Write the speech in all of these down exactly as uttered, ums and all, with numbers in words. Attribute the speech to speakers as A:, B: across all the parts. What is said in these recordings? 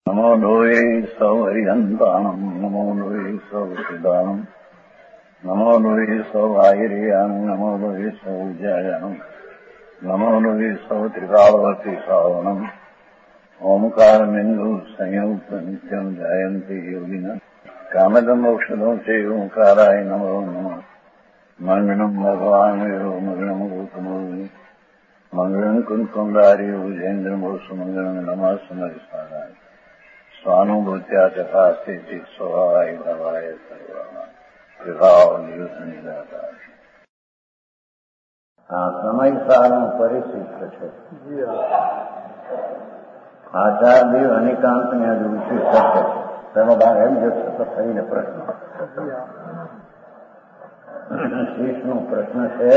A: નમો લોહે સૌહરિહંતાણમ નમો લોહે સૌસિદાનમ નમો લોહે સૌઆયર્યાન નમો લોહે સૌજ્યાયાન નમો લોહે સૌત્રિકાળવતી સાવનમ ઓમકારમિંદુ સંયુક્ત નિત્યમ જાયંતી યોગિના કામદમોક્ષદો છે ઓંકારાય નમો નમઃ મંગળમ ભગવાન મંગળમ ગૌતમોર્મિ મંગળમ કુંકુંડારી ઉજેન્દ્રમોષ મંગળમ નમઃ સમરિસારાય સ્વાનુભૂત્યા ચકાસ્તે સ્વભાવાય ભવાય સર્વા વિભાવ નિદાતા. આ સમય સારનું પરિશિષ્ટ છે. આચાર્ય અનેકાંતને આજે વિશિષ્ટ છે. તેનો ભાગ એમ જે સતત થઈને પ્રશ્ન શીશનો પ્રશ્ન છે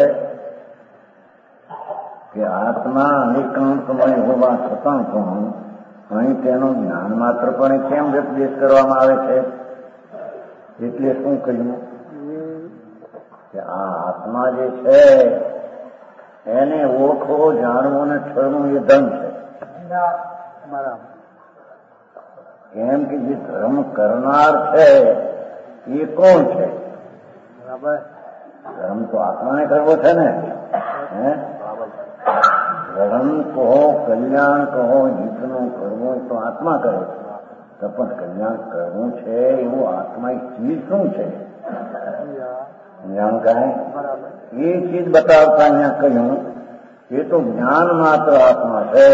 A: કે આત્મા અનેકાંતમય હોવા છતાં પણ અહીં તેનું જ્ઞાન માત્ર પણ કેમ વ્યપદેશ કરવામાં આવે છે? એટલે શું કહ્યું કે આ આત્મા જે છે એને ઓળખવો, જાણવું અને ઠરવું એ ધર્મ છે. કેમ કે જે ધર્મ કરનાર છે એ કોણ છે? ધર્મ તો આત્માને કરવો છે ને. હે ધર્મ કહો, કલ્યાણ કહો, હિતનું કરવું તો આત્મા કરે છે, પણ કલ્યાણ કરવું છે એવું આત્મા ચીજ શું છે? જ્ઞાન કહે એ ચીજ બતાવતા અહીંયા કહ્યું એ તો જ્ઞાન માત્ર આત્મા છે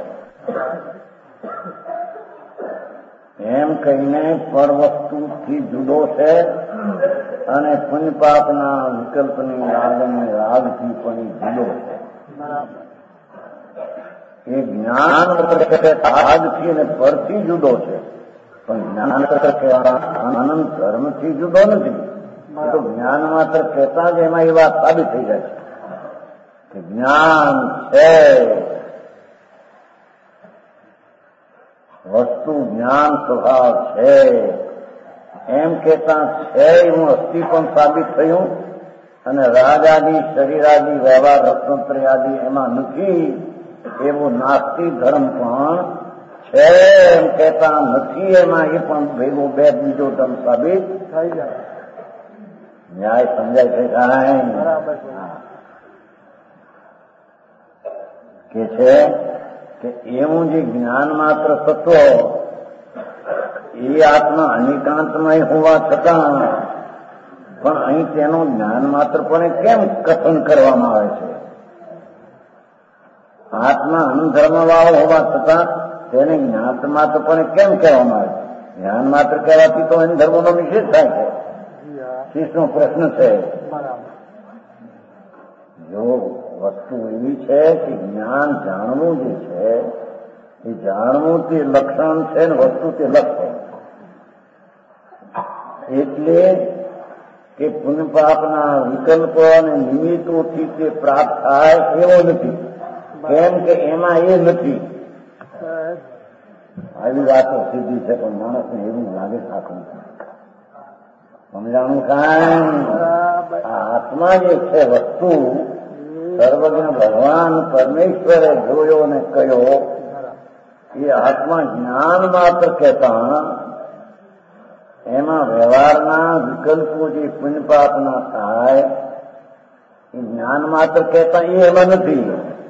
A: એમ કહીને પર વસ્તુથી જુદો છે અને પુણ્યપાપના વિકલ્પની રાગની રાગથી પણ જુદો છે. એ જ્ઞાન રાગથી અને પરથી જુદો છે, પણ જ્ઞાન આનંદ ધર્મથી જુદો નથી. તો જ્ઞાન માત્ર કહેતા જ એમાં એ વાત સાબિત થઈ જાય છે કે જ્ઞાન છે, વસ્તુ જ્ઞાન સ્વભાવ છે એમ કહેતા છે એવું અસ્થિ પણ સાબિત થયું. અને રાજાદી શરીરાદી વ્યવહાર રત્નત્રયાદી એમાં નથી એવું નાસ્તિક ધર્મ પણ છે એમ કહેતા નથી એમાં એ પણ ભેગો બે બીજો ધર્મ સાબિત થઈ જાય. ન્યાય સમજાય છે કાંઈ? કે છે કે એવું જે જ્ઞાન માત્ર તત્વ એ આત્મા અનેકાંતમય હોવા છતાં પણ અહીં તેનું જ્ઞાન માત્ર પણ કેમ કથન કરવામાં આવે છે? આત્મા અનુધર્મ વાળો હોવા છતાં તેને જ્ઞાત માત્ર પણ કેમ કહેવામાં આવે છે? જ્ઞાન માત્ર કહેવાથી તો એને ધર્મનો નિષેધ થાય છે. શીશનો પ્રશ્ન છે. જો વસ્તુ એવી છે કે જ્ઞાન જાણવું જે છે એ જાણવું તે લક્ષણ છે ને વસ્તુ તે લક્ષણ. એટલે કે પુણ્યપાપના વિકલ્પો અને નિમિત્તોથી તે પ્રાપ્ત થાય એવો નથી. કેમ કે એમાં એ નથી. આવી વાતો સીધી છે પણ માણસને એવું લાગે સાચું સમજાણું કાંઈ? આ આત્મા જે છે વસ્તુ સર્વજ્ઞ ભગવાન પરમેશ્વરે જોયો ને કયો એ આત્મા જ્ઞાન માત્ર કહેતા એમાં વ્યવહારના વિકલ્પો જે પુણ્યપાપના થાય એ જ્ઞાન માત્ર કહેતા એ એમાં નથી.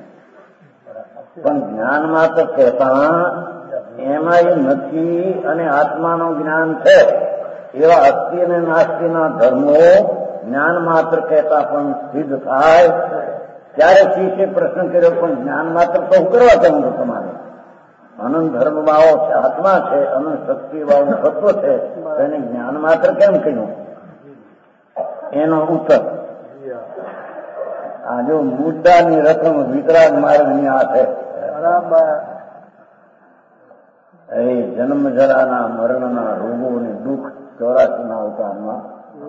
A: પણ જ્ઞાન માત્ર કહેતા એમાં એ નથી અને આત્માનું જ્ઞાન છે એવા અસ્થિ અને નાસ્તિના ધર્મો જ્ઞાન માત્ર કહેતા પણ સિદ્ધ થાય. ત્યારે શીશે પ્રશ્ન કર્યો પણ જ્ઞાન માત્ર તો હું કરવા ચાહું છું તમારે? અનંત ધર્મ વાળો છે, આત્મા છે, અનંત શક્તિ વાળું તત્વ છે, એને જ્ઞાન માત્ર કેમ કહ્યું? એનો ઉત્તર આ જો મુદ્દાની રકમ વિતરાગ માર્ગની આ છે. એ જન્મ જરાના મરણના રોગોને દુઃખ ચોરાસીના અવતારમાં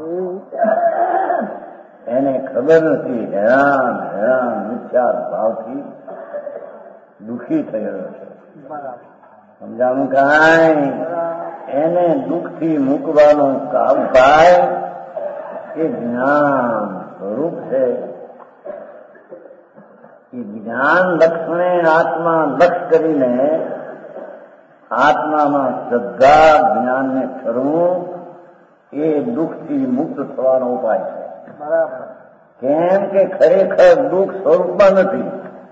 A: એને ખબર નથી. હેરાન હેરાન મિથ્યા ભાવથી દુઃખી થયેલો છે. સમજાણું કાંઈ? એને દુઃખથી મૂકવાનું ઉપાય એ જ્ઞાન સ્વરૂપ છે. એ જ્ઞાન લક્ષણે આત્મા લક્ષ કરીને આત્મામાં શ્રદ્ધા જ્ઞાનને ઠરવું એ દુઃખથી મુક્ત થવાનો ઉપાય છે.
B: બરાબર.
A: કેમ કે ખરેખર દુઃખ સ્વરૂપમાં નથી,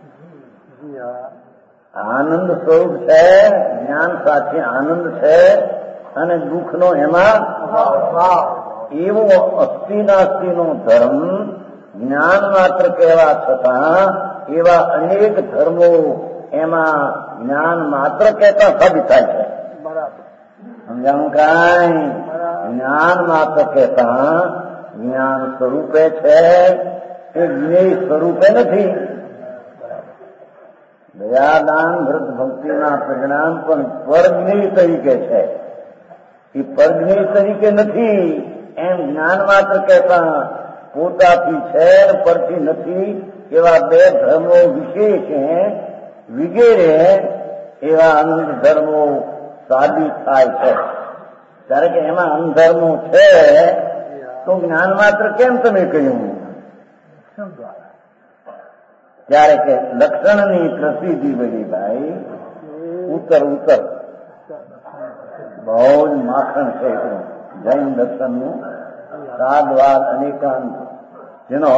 A: આનંદ સ્વરૂપ છે. જ્ઞાન સાથે આનંદ છે અને દુઃખનો એમાં એવો અસ્થિ નાસ્તિનો ધર્મ જ્ઞાન માત્ર કહેવા છતાં એવા અનેક ધર્મો એમાં જ્ઞાન માત્ર કહેતા સાબિત થાય છે.
B: બરાબર.
A: સમજાણું કાંઈ? જ્ઞાન માત્ર કહેતા જ્ઞાન સ્વરૂપે છે, એ જ્ઞેય સ્વરૂપે નથી. દયાદાન વ્રત ભક્તિના પરિણામ પણ પરજ્ઞેય તરીકે છે, એ પરજ્ઞેય તરીકે નથી. એમ જ્ઞાન માત્ર કહેતા પોતાથી છે પરથી નથી એવા બે ધર્મો વિશેષ વિગેરે એવા અનંત ધર્મો સાબિત થાય છે. ત્યારે કે એમાં અનધર્મો છે તો જ્ઞાન માત્ર કેમ તમે કહ્યું? ત્યારે કે લક્ષણની પ્રસિદ્ધિ બધી ભાઈ ઉત્તર ઉત્તર બહુ જ માખણ છે. જૈન દર્શનનું સાદવાદ અનેકાંત જેનો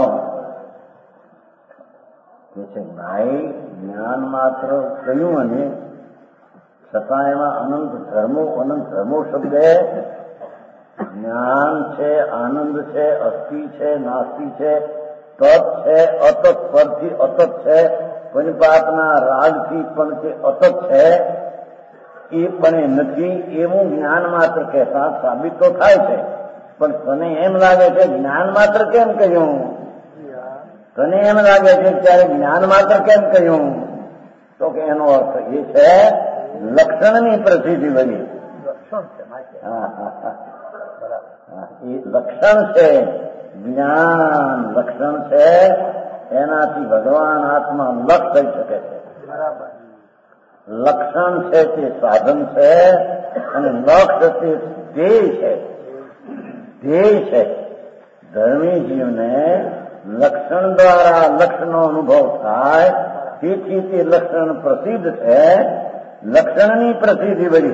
A: કે છે ભાઈ જ્ઞાન માત્ર કહ્યું અને છતાં એમાં અનંત ધર્મો અનંત ધર્મો શબ્દ જ્ઞાન છે, આનંદ છે, અસ્થિ છે, નાસ્તિ છે, તત છે, અતત પરથી અતત છે, પંચપાતના રાગથી પણ તે અતત છે, એ પણ નથી એવું જ્ઞાન માત્ર કહેતા સાબિત તો થાય છે. પણ તને એમ લાગે છે જ્ઞાન માત્ર કેમ કહ્યું? તને એમ લાગે છે ત્યારે જ્ઞાન માત્ર કેમ કહ્યું? તો કે એનો અર્થ એ છે લક્ષણની પ્રસિદ્ધિ બની. હા હા હા એ લક્ષણ છે, જ્ઞાન લક્ષણ છે, એનાથી ભગવાન આત્મા લક્ષ થઈ શકે છે.
B: બરાબર.
A: લક્ષણ છે તે સાધન છે અને લક્ષ તે ધ્યેય છે. ધ્યેય છે. ધર્મી જીવને લક્ષણ દ્વારા લક્ષનો અનુભવ થાય, તેથી તે લક્ષણ પ્રસિદ્ધ છે. લક્ષણની પ્રસિદ્ધિ બની.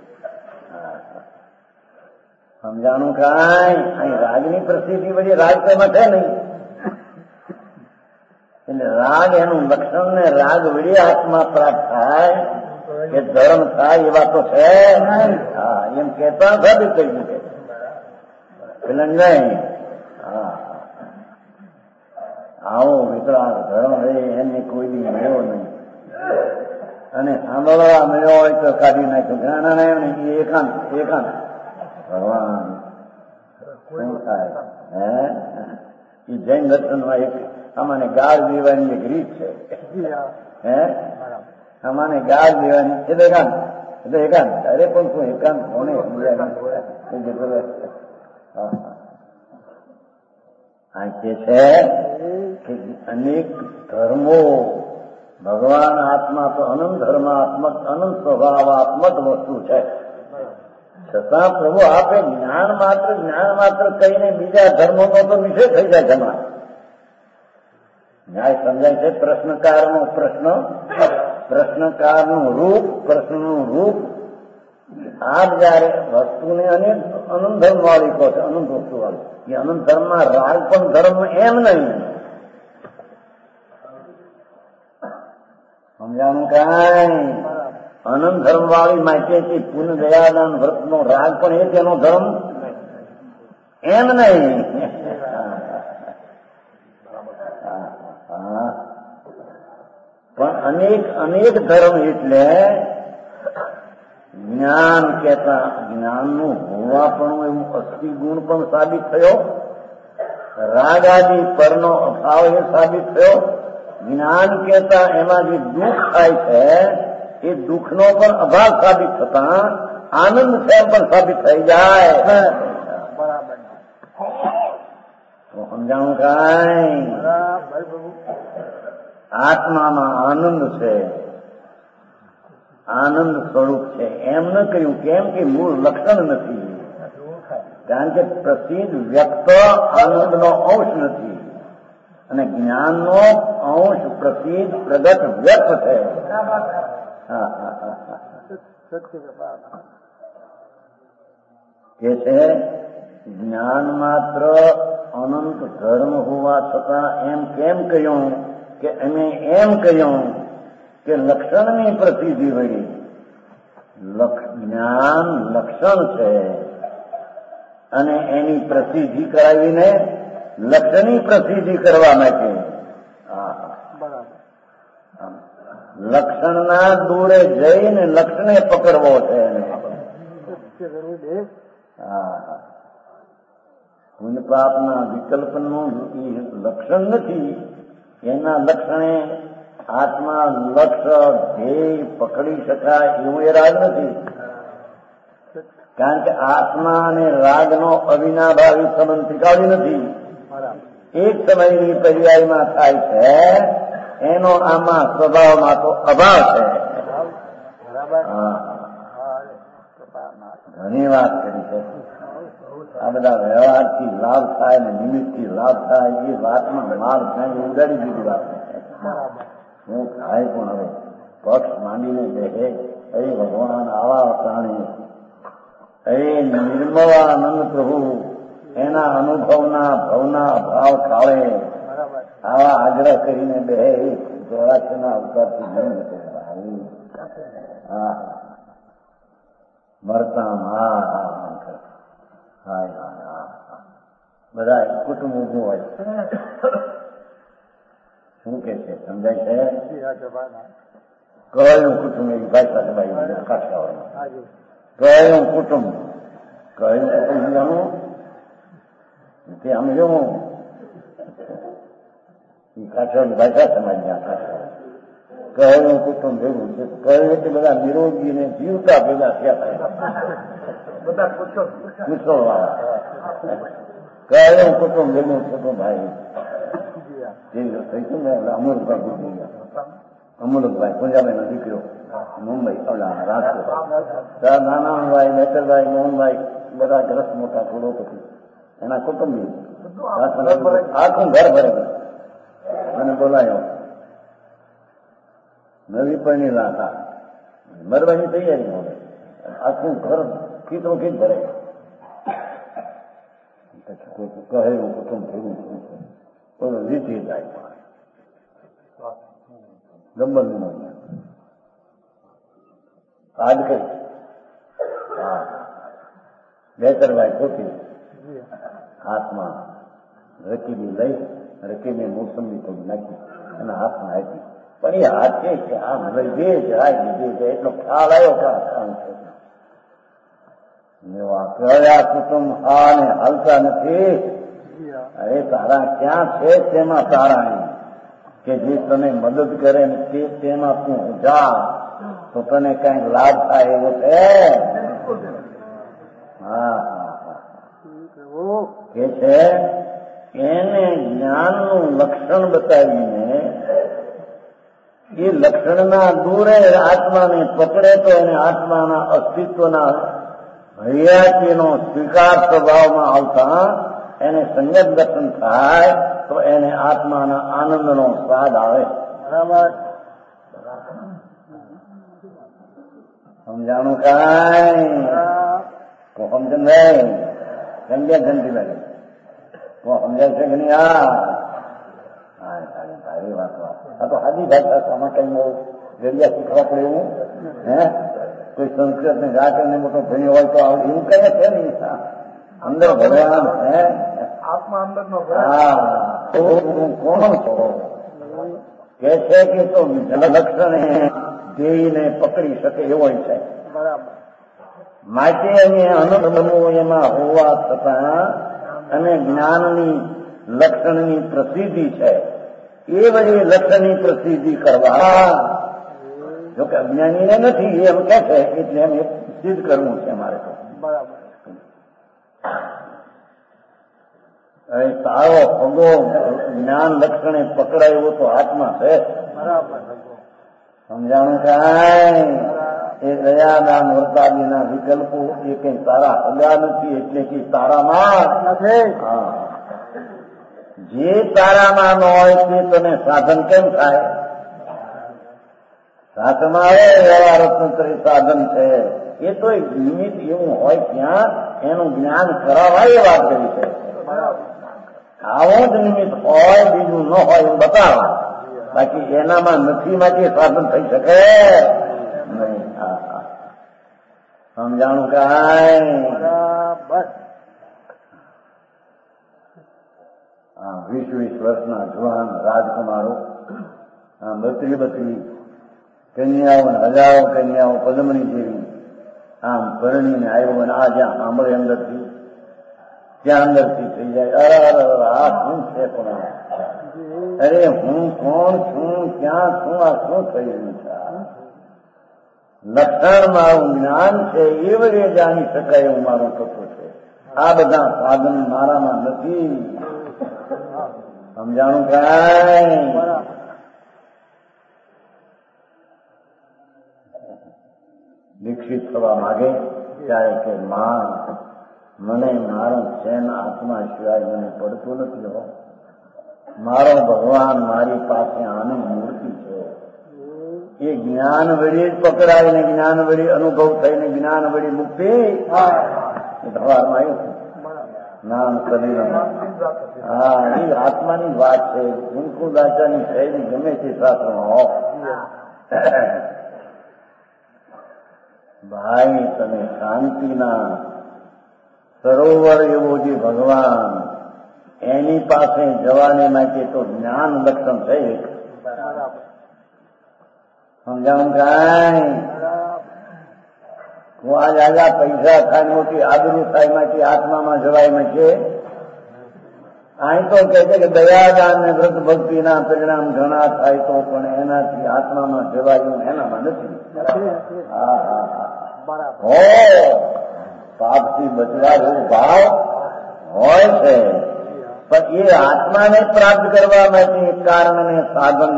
A: સમજાણું કાંઈ? અહીં રાગની પ્રસિદ્ધિ બધી રાગ તેમાં છે નહીં. એટલે રાગ એનું લક્ષણ ને રાગ વળી આત્મા પ્રાપ્ત થાય કે ધર્મ થાય એવા તો છે. હા એમ કેતા સાબિત થઈ ગયું છે એટલે નહીં. હા આવો વિકરાળ ધર્મ રે એને કોઈ દી મળ્યો નહીં અને સાંભળવા મળ્યો હોય તો કાઢી નાખ્યું. જ્ઞાન એમને એકાંત એકાંત ભગવાન શું થાય હે? એ જૈન દર્શનમાં એક આમાંને ગાળ દેવાની એક રીત છે. હે આમાંને ગાળ દેવાની એટલે એકાંત એટલે એકાંત. અરે પણ શું એકાંત કોને આ કે છે કે અનેક ધર્મો ભગવાન આત્મા તો અનંત ધર્માત્મક અનંત સ્વભાવાત્મક વસ્તુ છે. છતાં પ્રભુ આપે જ્ઞાન માત્ર જ્ઞાન માત્ર કહીને બીજા ધર્મોનો તો વિષય થઈ જાય છે. ન્યાય સમજાય છે? પ્રશ્નકારનો પ્રશ્ન, પ્રશ્નકારનું રૂપ, પ્રશ્નનું રૂપ. આપ જયારે વસ્તુને અનેક અનંત ધર્મ વાળી કહો છો, અનંત વસ્તુ વાળી, એ અનંત ધર્મમાં રાગ પણ ધર્મ એમ નહીં. સમજાણું કાંઈ? અનંત ધર્મ વાળી માટે પુન દયાદાન વ્રતનો રાગ પણ એ તેનો ધર્મ એમ નહીં. પણ અનેક અનેક ધર્મ એટલે જ્ઞાન કહેતા જ્ઞાનનું હોવા પણ એવું અસ્થિ ગુણ પણ સાબિત થયો, રાગ આદિ પરનો અભાવ એ સાબિત થયો. જ્ઞાન કહેતા એમાં જે દુઃખ થાય છે એ દુઃખનો પણ અભાવ સાબિત થતા આનંદ છે એમ પણ સાબિત થઈ જાય.
B: બરાબર.
A: તો સમજાણું કાંઈ? આત્મામાં આનંદ છે, આનંદ સ્વરૂપ છે એમ ન કહ્યું. કેમ કે મૂળ લક્ષણ નથી. કારણ કે પ્રસિદ્ધ વ્યક્ત આનંદનો અંશ નથી અને જ્ઞાનનો અંશ પ્રસિદ્ધ પ્રગટ વ્યક્ત છે. હા હા હા હા
B: સત્ય ભાવના
A: કે છે જ્ઞાન માત્ર અનંત ધર્મ હોવા છતાં એમ કેમ કહ્યું કે અમે એમ કહ્યું કે લક્ષણની પ્રસિદ્ધિ વળી જ્ઞાન લક્ષણ છે અને એની પ્રસિદ્ધિ કરાવીને લક્ષણની પ્રસિદ્ધિ કરવા માટે લક્ષણના દૂરે જઈને લક્ષણે પકડવો છે હા પુણ્ય પાપના વિકલ્પનું લક્ષણ નથી. એના લક્ષણે આત્મા લક્ષ ધ્યેય પકડી શકાય એવું એ રાગ નથી. કારણ કે આત્મા અને રાગનો અવિનાભાવી સંબંધ ત્રિકાળી નથી. એક સમયની પર્યાયમાં થાય છે, એનો આમાં સ્વભાવમાં તો અભાવ છે. ઘણી વાત કરી છે. આ બધા વ્યવહારથી લાભ થાય ને નિમિત્તથી લાભ થાય એ વાતમાં માલ ક્યાંય ઉડાડી દીધી વાત હું ખાય પણ હવે પક્ષ માંડીને બેસે એ ભગવાન આવા પ્રાણી એ નિર્મળાનંદ પ્રભુ એના અનુભવના ભવના અભાવ કાળે આવા આગ્રહ કરીને બે જોડાશના અવતારથી નહીં હા મરતા હા હા હાય હા બધા કુટુંબ ઉભું હોય શું કે છે સમજાય છે? કયું કુટુંબ એવી ભાષા દબાઈ કાઠિયાવાડમાં કયું કુટુંબ કયું કુટુંબ જાણું તે આમ જોવું એ કાઠિયાવાડ ભાષા સમાજની આ કાઠિયાવાડ કયું કુટુંબ ભેગું છે કયું એટલે બધા નિરોગી ને જીવતા ભેગા થયા થાય બધા કુશળ વાળા કયું કુટુંબ ભેગું છે તો ભાઈ થઈશું ને અમૃતભાઈ ગુજરી ગયા અમૃતભાઈ પંજાબી નો દીકરો મુંબઈ ઓલા રાજકોટ નાનાભાઈ મેતરભાઈ મોહનભાઈ બધા ગ્રસ્ત મોટા કરોડપતિ એના કુટુંબી આખું ઘર ભરે મને બોલાયો નવી પરણીલા હતા મરવાની તૈયારી હવે આખું ઘર કીધું કીધ ભરે કહે એવું કુટુંબ ભેગું શું રીતિ જાય ગબ્બર આજ કઈ હા બેતરભાઈ ખોટી હાથમાં રકીબી લઈ રકીબી મોસમની થોડી નાખી અને હાથમાં આપી પણ એ હાથ છે આમ જે જાય જે છે એટલો ખ્યાલ આવ્યો કે કયા કુટુંબ હા ને હાલતા નથી. અરે તારા ક્યાં છે તેમાં તારા કે જે તને મદદ કરે ને તે તેમાં તું જા તો તને કઈક લાભ થાય એવો છે. હા હા હા કે છે એને જ્ઞાનનું લક્ષણ બતાવીને એ લક્ષણના દૂરે આત્માને પકડે તો એને આત્માના અસ્તિત્વના હૈયાતીનો સ્વીકાર સ્વભાવમાં આવતા એને સંયત દર્શન થાય તો એને આત્માના આનંદનો સ્વાદ આવે. બરાબર સમજાણું કાંઈ તો સમજણ સમજ્યા ઘંટી લાગે તો સમજાય છે કે નહીં? હા સારી વાત આ તો હાજી ભાષા આમાં કઈ જગ્યા શીખવા પડે એવું હે કોઈ સંસ્કૃત ને જા કરીને મોટો ભણ્યો હોય તો એવું કઈ છે નહીં. અંદર ભગવાન હે આત્મા અંદર નો કોણ છો કે છે કે તો લક્ષણે ધ્યેયને પકડી શકે એવો છે. બરાબર માટે અમે અનુભવો એમાં હોવા છતાં અને જ્ઞાનની લક્ષણની પ્રસિદ્ધિ છે એ બધી લક્ષણની પ્રસિદ્ધિ કરવા જોકે અજ્ઞાનીને નથી એમ કે છે એટલે એમ સિદ્ધ કરવું છે મારે તો. બરાબર હવે તારો ભગો જ્ઞાન લક્ષણે પકડાયો તો હાથમાં છે. બરાબર સમજાણું કાંઈ એ દયાદાન વર્તાદીના વિકલ્પો એ કઈ તારા હગા નથી એટલે કે તારામાં નથી. હા જે તારામાં ન હોય તે તને સાધન કેમ થાય? શાસ્ત્રમાં આવે વ્યવહાર સ્વતંત્ર સાધન છે, એ તો એક નિમિત્ત એવું હોય ત્યાં એનું જ્ઞાન કરાવાય એ વાત કરી છે. આવું જ નિમિત્ત હોય, બીજું ન હોય એવું બતાવવા, બાકી એનામાં નથી માંથી સાધન થઈ શકે નહીં. સમજાણું કાંઈ?
B: બરાબર.
A: હા, વીસ વીસ વર્ષના જુવાન રાજકુમારો, આ બત્રી બત્રી કન્યાઓ, હજારો કન્યાઓ પદમણી જેવી આમ પરણીને આવ્યો અને આ જ્યાં સાંભળે અંદરથી ત્યાં અંદરથી થઈ જાય, અરે અરે આ શું છે પણ, અરે હું કોણ છું, ક્યાં છું, આ શું થઈ રહ્યું છે? લક્ષણ મારું જ્ઞાન છે એ વડે જાણી શકાય એવું મારું તત્વ છે. આ બધા સાધન મારામાં નથી. સમજાણું કાંઈ? દીક્ષિત થવા માગે ત્યારે કે માં, મને મારો ચેન આત્મા સિવાય મને પડતું નથી હો. મારો ભગવાન મારી પાસે આની મૂર્તિ છે. એ જ્ઞાન વળી જ પકડાય ને જ્ઞાન વળી અનુભવ થઈને જ્ઞાન વળી મુક્તિ ધવારમાં આવ્યું છે. નામ કબીર. હા, એ આત્માની વાત છે. કુંકુ દાચાની શૈલી ગમે તે શાસ્ત્રમાં હો. ભાઈ તમે શાંતિના સરોવર એવો જે ભગવાન, એની પાસે જવાને માટે તો જ્ઞાન લક્ષણ છે. સમજાવું કાંઈ? હું આજ આજા પૈસા થાય મોટી આબરૂ થાય માંથી આત્મામાં જવાય માટે અહીં તો કહે છે કે દયાદાન ને વ્રત ભક્તિના પરિણામ ઘણા થાય તો પણ એનાથી આત્મામાં જવાયું એનામાં નથી. હા હા હા હો, પાપથી બચવા જેવો ભાવ હોય છે, પણ એ આત્માને પ્રાપ્ત કરવા માટે કારણ ને સાધન.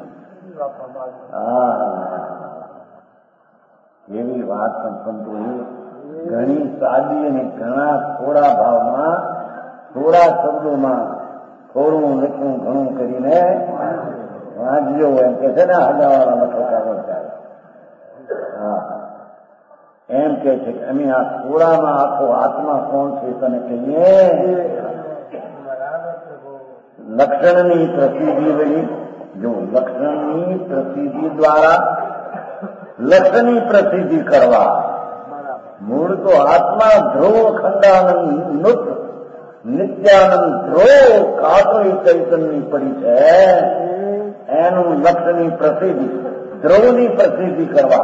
A: હા, એવી વાત સંતોએ ઘણી સાદી અને ઘણા થોડા ભાવમાં, થોડા શબ્દોમાં, થોડું લખવું ઘણું કરીને વાંચજો એમ કે છે ને હજાવાળા લખો કાગળ ચાલે. હા, એમ કે છે કે અમે આ થોડામાં આખો આત્મા કોણ છે તને કહીએ. લક્ષણની પ્રસિદ્ધિ વળી, જો લક્ષણની પ્રસિદ્ધિ દ્વારા લક્ષની પ્રસિદ્ધિ કરવા, મૂળ તો આત્મા ધ્રુવ ખંડાનંદ નુત નિત્યાનંદ ધ્રુવ કાતરી ચૈતન્યની પડી છે. એનું લક્ષની પ્રસિદ્ધિ, ધ્રુવની પ્રસિદ્ધિ કરવા,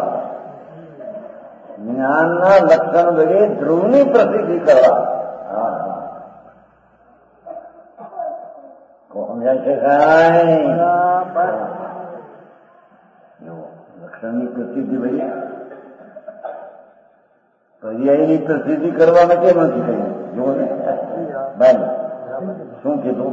A: જ્ઞાનના લક્ષણ વડે ધ્રુવની પ્રસિદ્ધિ કરવા. હા, સમજાય છે કાંઈ? લક્ષણની પ્રસિદ્ધિ વડે પર્યાયની પ્રસિદ્ધિ કરવાના કેમ નથી કહ્યું? જુઓ ને ભાઈ શું કીધું?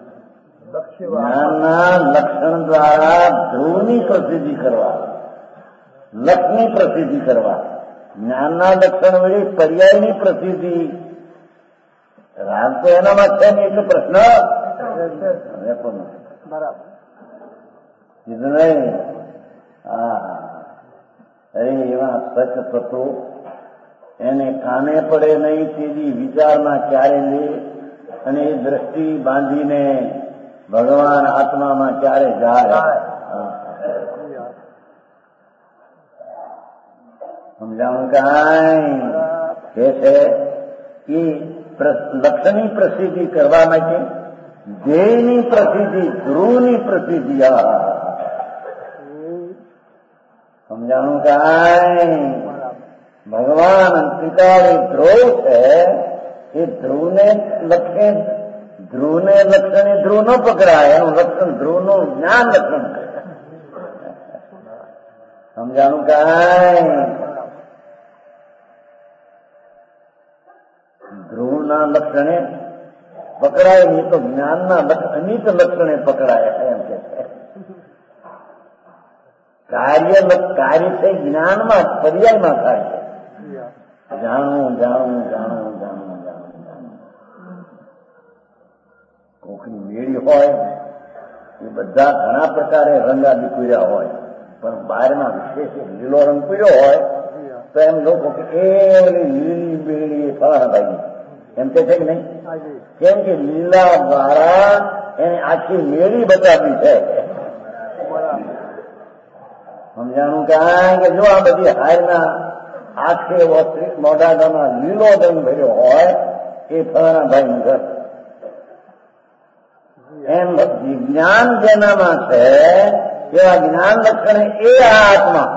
A: જ્ઞાનના લક્ષણ દ્વારા ધ્રુવની પ્રસિદ્ધિ કરવા, લક્ષની પ્રસિદ્ધિ કરવા, જ્ઞાનના લક્ષણ વડે પર્યાયની પ્રસિદ્ધિ. રાગ તો એનામાં છે ને એટલે પ્રશ્ન બરાબર કીધું નહીં. હા, અરે એવા સચ તત્વો એને કાને પડે નહીં તેજી વિચારમાં ક્યારે લે, અને એ દ્રષ્ટિ બાંધીને ભગવાન આત્મામાં ક્યારે જાય. સમજાવું કાંઈ? કે છે એ લક્ષની પ્રસિદ્ધિ કરવા માટે ધ્યેયની પ્રસિદ્ધિ, ધ્રુવની પ્રસિદ્ધિ. સમજાણું કાંઈ? ભગવાન અંતિકાળી ધ્રુવ છે, એ ધ્રુવને લક્ષે, ધ્રુવને લક્ષણે ધ્રુવ ન પકડાય, એનું લક્ષણ ધ્રુવનું જ્ઞાન લક્ષણ છે. સમજાણું કાંઈ? ધ્રુવના લક્ષણે પકડાય નહીં તો જ્ઞાનના અનિત લક્ષણે પકડાય એમ કે છે. કાર્ય કાર્ય છે જ્ઞાનમાં, પર્યાયમાં થાય છે. જાણવું જાણવું જાણવું જાણવું જાણવું જાણવું. કોકની મેળી હોય એ બધા ઘણા પ્રકારે રંગા દીકર્યા હોય, પણ બહારમાં વિશેષ લીલો રંગ પીળો હોય તો એમ લોકો કે એ લીલી બીડી ફળાભાઈ એમ કે છે કે નહીં? કેમ કે લીલા દ્વારા એને આખી મેળી બતાવી છે. સમજાણું કારણ કે જો આ બધી હારના આખે મોઢામાં લીલો રંગ ભર્યો હોય એ ફળાભાઈ નું ઘર. એમ વિજ્ઞાન જેનામાં છે એવા જ્ઞાન લક્ષણે એ આત્મા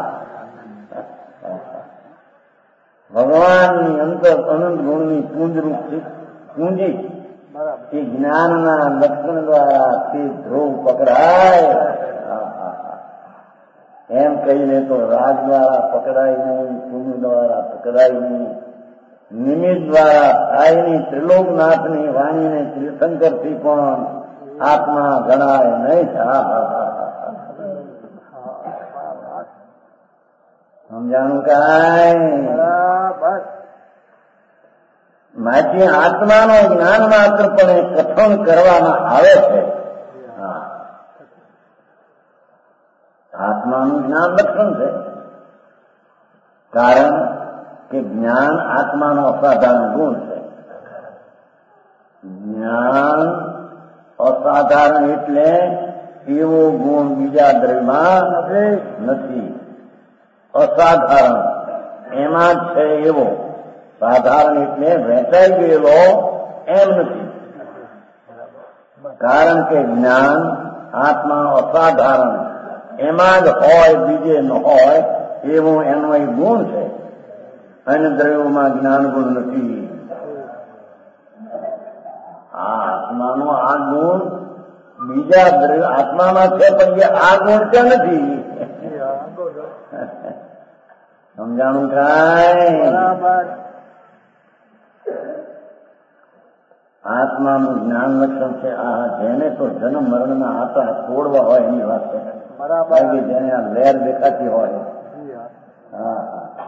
A: ભગવાનની અંતર અનંત ગુણની પૂંજરૂપ પૂંજી એ જ્ઞાનના લક્ષણ દ્વારા તે ધ્રુવ પકડાય. એમ કહીને તો રાગ દ્વારા પકડાય નહીં, પુણ્ય દ્વારા પકડાય નહીં, નિમિત્ત દ્વારા થાય નહીં, ત્રિલોકનાથની વાણીને ત્રિશંકરથી પણ આત્મા ગણાય નહીં. સમજાણું કાંઈ? માથી આત્માનો જ્ઞાન માત્ર પણ કથન કરવામાં આવે છે. આત્માનું જ્ઞાન લક્ષણ છે, કારણ કે જ્ઞાન આત્માનો અસાધારણ ગુણ છે. જ્ઞાન અસાધારણ એટલે એવો ગુણ બીજા દ્રવ્યમાં નથી. અસાધારણ એમાં જ છે એવો. સાધારણ એટલે વહેંચાઈ ગયેલો એમ નથી. કારણ કે જ્ઞાન આત્મા અસાધારણ એમાં જ હોય, બીજે ન હોય એવો એનો એક ગુણ છે. અન્ય દ્રવ્યોમાં જ્ઞાન ગુણ નથી. આ આત્માનો આ ગુણ બીજા દ્રવ્ય આત્મામાં છે પણ એ આ ગુણ ત્યાં નથી. સમજાણું કાંઈ? આત્માનું જ્ઞાન લક્ષણ છે આ. જેને તો જન્મ મરણના આટા તોડવા હોય એની વાત છે. બરાબર. જેને આ લહેર દેખાતી હોય. હા,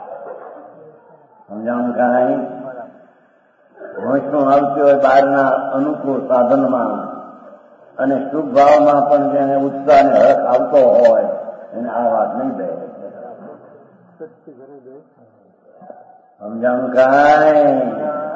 A: સમજાણું કાંઈ? વૈષ્ણવ આવતી હોય બહારના અનુકૂળ સાધનમાં અને શુભ ભાવમાં પણ જેને ઉત્સાહ અને હરખ આવતો હોય એને આ વાત નહીં દે. સમજાણું કાંઈ?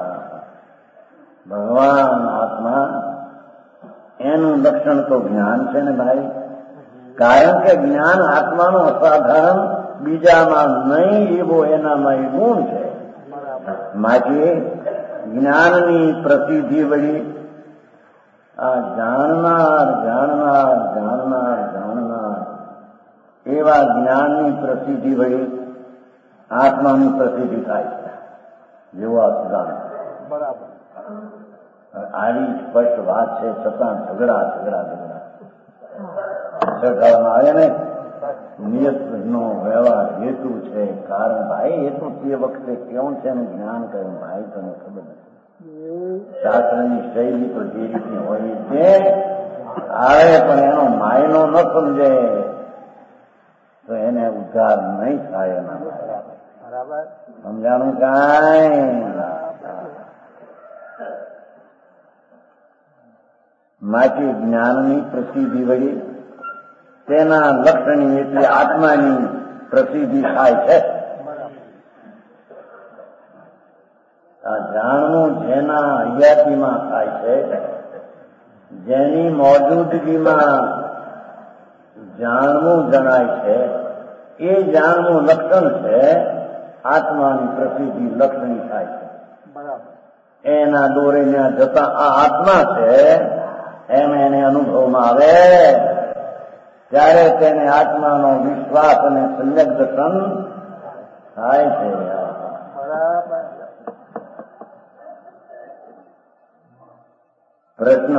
A: ભગવાન આત્મા એનું લક્ષણ તો જ્ઞાન છે ને ભાઈ. કારણ કે જ્ઞાન આત્માનો અસાધારણ બીજામાં નહીં એવો એનામાં એ ગુણ છે. માટે જ્ઞાનની પ્રસિદ્ધિ વળી આ જાણનાર જાણનાર જાણનાર જાણનાર એવા જ્ઞાનની પ્રસિદ્ધિ વળી આત્માની પ્રસિદ્ધિ થાય છે. જેવો આ સિદ્ધાંત બરાબર. આવી સ્પષ્ટ વાત છે છતાં ઝઘડા ઝઘડા ઝઘડા સરકારમાં આવે ને નિયત નો વ્યવહાર હેતુ છે. કારણ ભાઈ એ તો તે વખતે કેવું છે ને જ્ઞાન કર્યું ભાઈ તને ખબર નથી. શાસ્ત્રની શૈલી તો જે રીતની હોય છે આવે પણ એનો માયનો ન સમજે તો એને ઉદ્ધાર નહીં થાય. એના બરાબર. સમજાણું કાંઈ? માથી જ્ઞાનની પ્રસિદ્ધિ વળી તેના લક્ષણની એટલે આત્માની પ્રસિદ્ધિ થાય છે. આ જાણવું જેના હયાતીમાં થાય છે, જેની મોજૂદગીમાં જાણવું જણાય છે, એ જાણવું લક્ષણ છે. આત્માની પ્રસિદ્ધિ લક્ષણી થાય છે. એના દોરે ત્યાં જતા આ આત્મા છે એમ એને અનુભવમાં આવે ત્યારે તેને આત્માનો વિશ્વાસ અને સમ્યક દર્શન થાય છે. પ્રશ્ન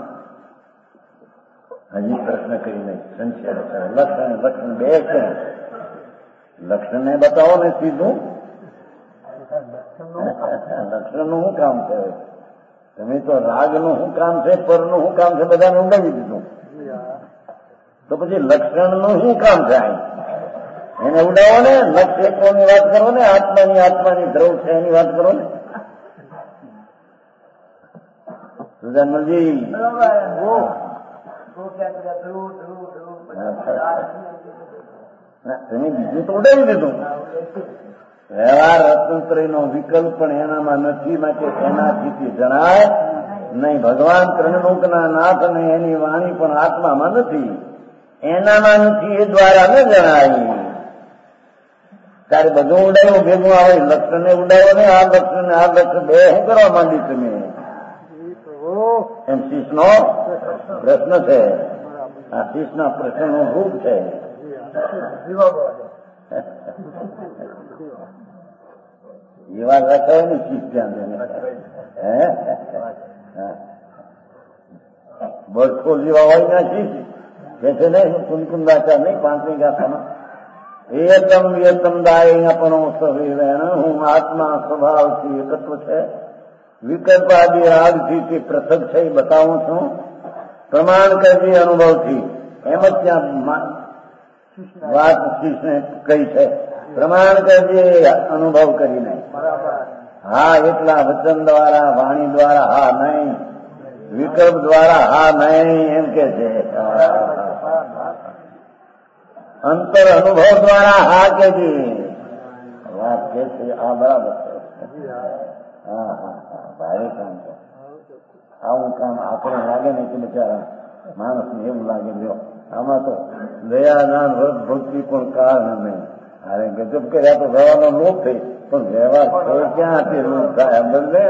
A: હજી પ્રશ્ન કરી નહીં. સંશય લક્ષણ લક્ષણ બે છે. લક્ષણ ને બતાવો ને સીધું. લક્ષણ નું શું કામ છે? તમે તો રાગનું શું કામ છે, પરનું શું કામ છે બધાને ઉડાવી દીધું. તો પછી લક્ષણ નું શું કામ છે? એને ઉડાવો ને. લક્ષણોની વાત કરો ને. આત્માની આત્માની ધ્રુવ છે એની વાત કરો ને. સુધાનજી તમે બીજું તો ઉડાવી દીધું. વ્યવહાર રત્નત્રયનો વિકલ્પ પણ એનામાં નથી, માટે એનાથી જણાય નહીં. ભગવાન ત્રણલોકના નાથ અને એની વાણી પણ આત્મામાં નથી, એનામાં નથી, એ દ્વારા ન જણાય. ત્યારે બધું ઉડાવ્યું ભેગું આવે, લક્ષણને ઉડાવ્યો ને આ લક્ષણ ને આ લક્ષણ બે શું કરવા માંડી તમે? એમ શીશનો પ્રશ્ન છે. આ શીશના પ્રશ્નનું રૂપ છે. એ વાત રખાય ને શીશ ધ્યાન બરખો જેવા હોય ના શીશ કે છે ને કુંકુંદાચાર નહીં પાંચમી ગાથામાં એકમ એકમ દાય પણ સવિવેણ હું આત્મા સ્વભાવથી એકત્વ છે, વિકલ્પ આદિ રાગથી પૃથક છે એ બતાવું છું. પ્રમાણ કરવી અનુભવથી એમ જ ત્યાં વાત શીશને કહી છે. પ્રમાણ કરજે અનુભવ કરીને. હા એટલા વચન દ્વારા વાણી દ્વારા હા નહીં, વિકલ્પ દ્વારા હા નહીં એમ કે છે. અંતર અનુભવ દ્વારા હા કે વાત કે છે. આ બરાબર છે. હા હા હા ભારે કામ છે. આવું કામ આપણે લાગે ને કે બિચારા માણસને એવું લાગે લ્યો આમાં તો દયાદાન વ્રત ભક્તિ પણ કારણ નહીં. અરે ગજબ કર્યા તો વ્યવહારનો લોપ થઈ, પણ વ્યવહાર થયો ક્યાંથી લોપ થાય બદલે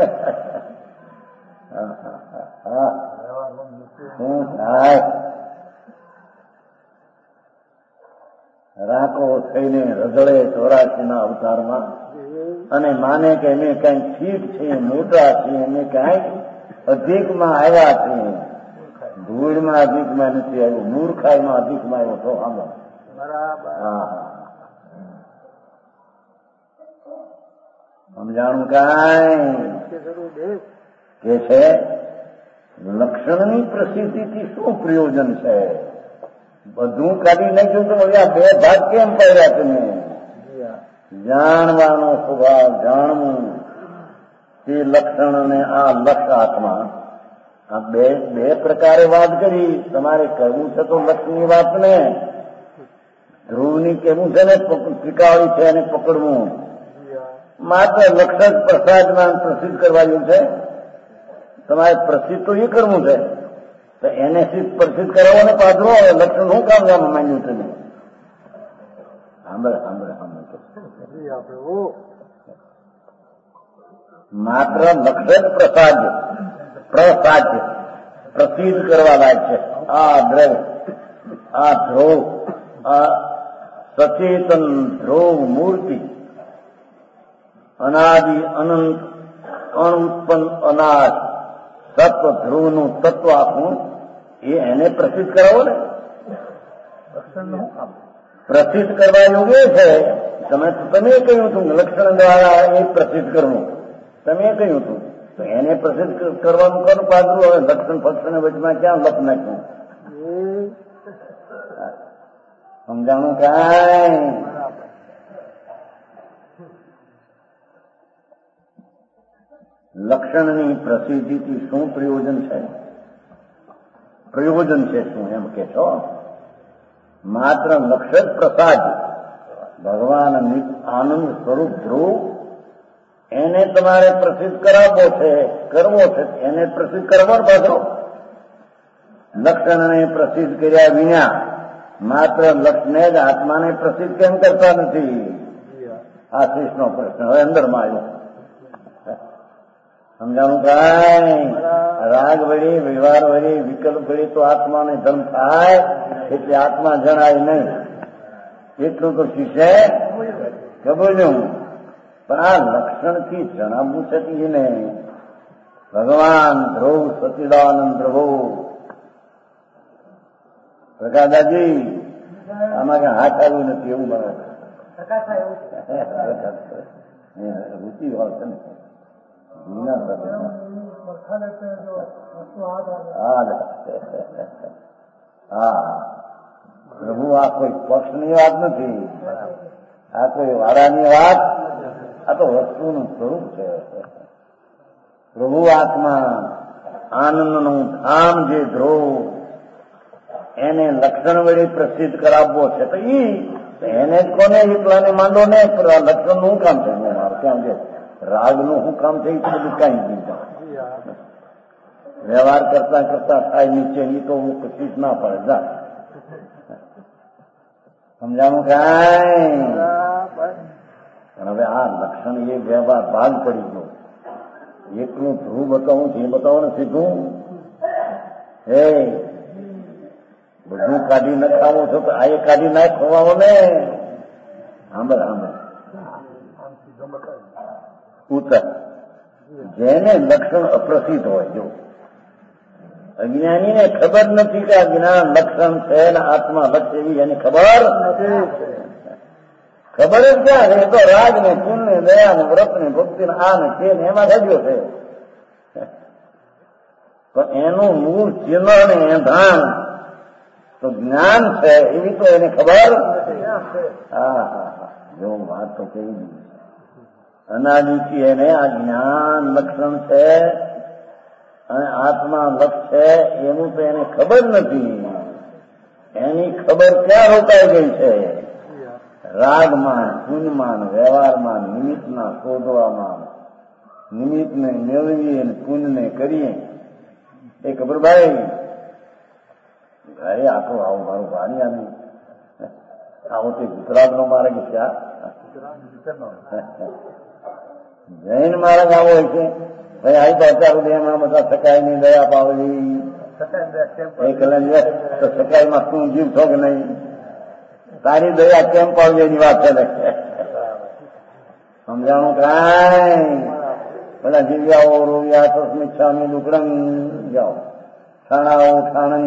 A: શું થાય? રાકો થઈને રજળે ચોરાસી ના અવતારમાં અને માને કે અમે કઈ ઠીક છીએ, મોટા છીએ, અમે કઈ અધિકમાં આવ્યા છીએ. ધૂળમાં અધિકમાં નથી આવ્યું, મૂર્ખાઈમાં અધિકમાં આવ્યો તો આમાં હા સમજાણું કાંઈ કે છે. લક્ષણની પ્રસિદ્ધિથી શું પ્રયોજન છે? બધું કાઢી નાખ્યું તો હવે આ બે ભાગ કેમ પડ્યા તમે? જાણવાનો સ્વભાવ જાણવું તે લક્ષણ અને આ લક્ષ આત્મા આ બે બે પ્રકારે વાત કરી. તમારે કરવું છે તો લક્ષની વાત ને ધ્રુવની કેવું છે ને ત્રિકાવળી છે એને પકડવું. માત્ર લક્ષ જ પ્રસાદમાં પ્રસિદ્ધ કરવાનું છે. તમારે પ્રસિદ્ધ તો એ કરવું છે તો એને પ્રસિદ્ધ કરાવો ને પાછો લક્ષણ શું કામ ગામ માંગ્યું છે ને? સાંભળે સાંભળે સાંભળે માત્ર લક્ષ જ પ્રસાદ પ્રસાદ પ્રસિદ્ધ કરવા લાયક છે. આ દ્રવ આ ધ્રુવ આ સચેતન ધ્રુવ મૂર્તિ અનાદિ અનંત અનુત્પન્ન અનાદ સત્વ ધ્રુવનું તત્વ આખું એ એને પ્રસિદ્ધ કરાવો ને. પ્રસિદ્ધ કરવા યોગ્ય છે. તમે તમે કહ્યું હતું લક્ષણ દ્વારા એ પ્રસિદ્ધ કરવું, તમે કહ્યું હતું તો એને પ્રસિદ્ધ કરવાનું કરું પાછું. હવે લક્ષણ ફક્ષણ વચમાં ક્યાં લપ નાખ્યું? સમજાણું કાંઈ? લક્ષણની પ્રસિદ્ધિથી શું પ્રયોજન છે? પ્રયોજન છે શું એમ કે છો? માત્ર લક્ષ જ પ્રસાદ ભગવાન આનંદ સ્વરૂપ ધ્રુવ એને તમારે પ્રસિદ્ધ કરાવવો છે, કરવો છે. એને પ્રસિદ્ધ કરવો પાછો લક્ષણને પ્રસિદ્ધ કર્યા વિના માત્ર લક્ષને જ આત્માને પ્રસિદ્ધ કેમ કરતા નથી? આ શીશનો પ્રશ્ન હવે અંદરમાં આવ્યો. સમજાણું કાંઈ? રાગ વળી વ્યવહાર વળી વિકલ્પ વળી તો આત્માને ધર્મ થાય એટલે આત્મા જણાય નહીં. એટલું તો શીશે કબૂલ્યું. પણ આ લક્ષણથી જણાવવું છે ને ભગવાન ધ્રુવ સચિદાનંદ પ્રભુ પ્રકાદાજી આમાં કઈ હાથ આવ્યું નથી એવું મને રૂચિ હોય છે ને. હા પ્રભુ આ કોઈ પક્ષની વાત નથી, આ કોઈ વારાની વાત, આ તો વસ્તુનું સ્વરૂપ છે. પ્રભુ આત્મા આનંદનું ધામ જે ધ્રુવ એને લક્ષણ વડે પ્રસિદ્ધ કરાવવો છે તો એ એને જ કોને એકલાને માંડો ને લક્ષણ નું કામ છે મારું ક્યાં છે રાગ નું શું કામ છે એ બધું કઈ નહીં. વ્યવહાર કરતા કરતા થાય નીચે ની તો હું કશી ના પડે જા સમજાણું કાંઈ. હવે આ લક્ષણ એ વ્યવહાર ભાગ પડી ગયો. એકલું ધ્રુવ બતાવું છે એ બતાવો ને સીધું હે બધું કાઢી નખાવો છો તો આ એ કાઢી ના ખવાવો ને સાંભળ સાંભળ ઉત્તર જેને લક્ષણ અપ્રસિદ્ધ હોય જો અજ્ઞાનીને ખબર નથી કે આ જ્ઞાન લક્ષણ છે ને આત્મા લક્ષ એવી એની ખબર નથી. ખબર જ ક્યાં છે તો રાગ ને પુન ને દયા ને વ્રત ને ભક્તિ ને આ ને તે ને એમાં થયો છે. તો એનું મૂળ ચિહ્ન ને એંધાણ તો જ્ઞાન છે એવી તો એને ખબર. હા હા હા જો વાત તો કેવી દીધી અનાદિથી એને આ જ્ઞાન લક્ષણ છે અને આત્મા લક્ષ છે એનું તો એને ખબર નથી. એની ખબર ક્યાં રોકાઈ ગઈ છે? રાગમાં, પુણ્યમાં, વ્યવહારમાં, નિમિત્તના શોધવામાં, નિમિત્તને મેળવીએ અને પુણ્યને કરીએ. એ ખબર ભાઈ ઘરે આખો આવો મારું ભાણી આની આવો તે ગુજરાતનો માર્ગ છે. જૈન માર્ગ આવો હોય છે ભાઈ આવી તો અત્યાર સુધી એમાં બધા સકાઈની દયા પાવલી એક તો સકાઈમાં તું જીવ છો કે નહીં તારી દયા કેમ પાવલી એની વાત છે. સમજાણું કાંઈ બધા જીવ્યાઓ રોવ્યા તો સ્મિચ્છામી દુકડંગ જાઓ ઠાણાઓ ઠાણંગ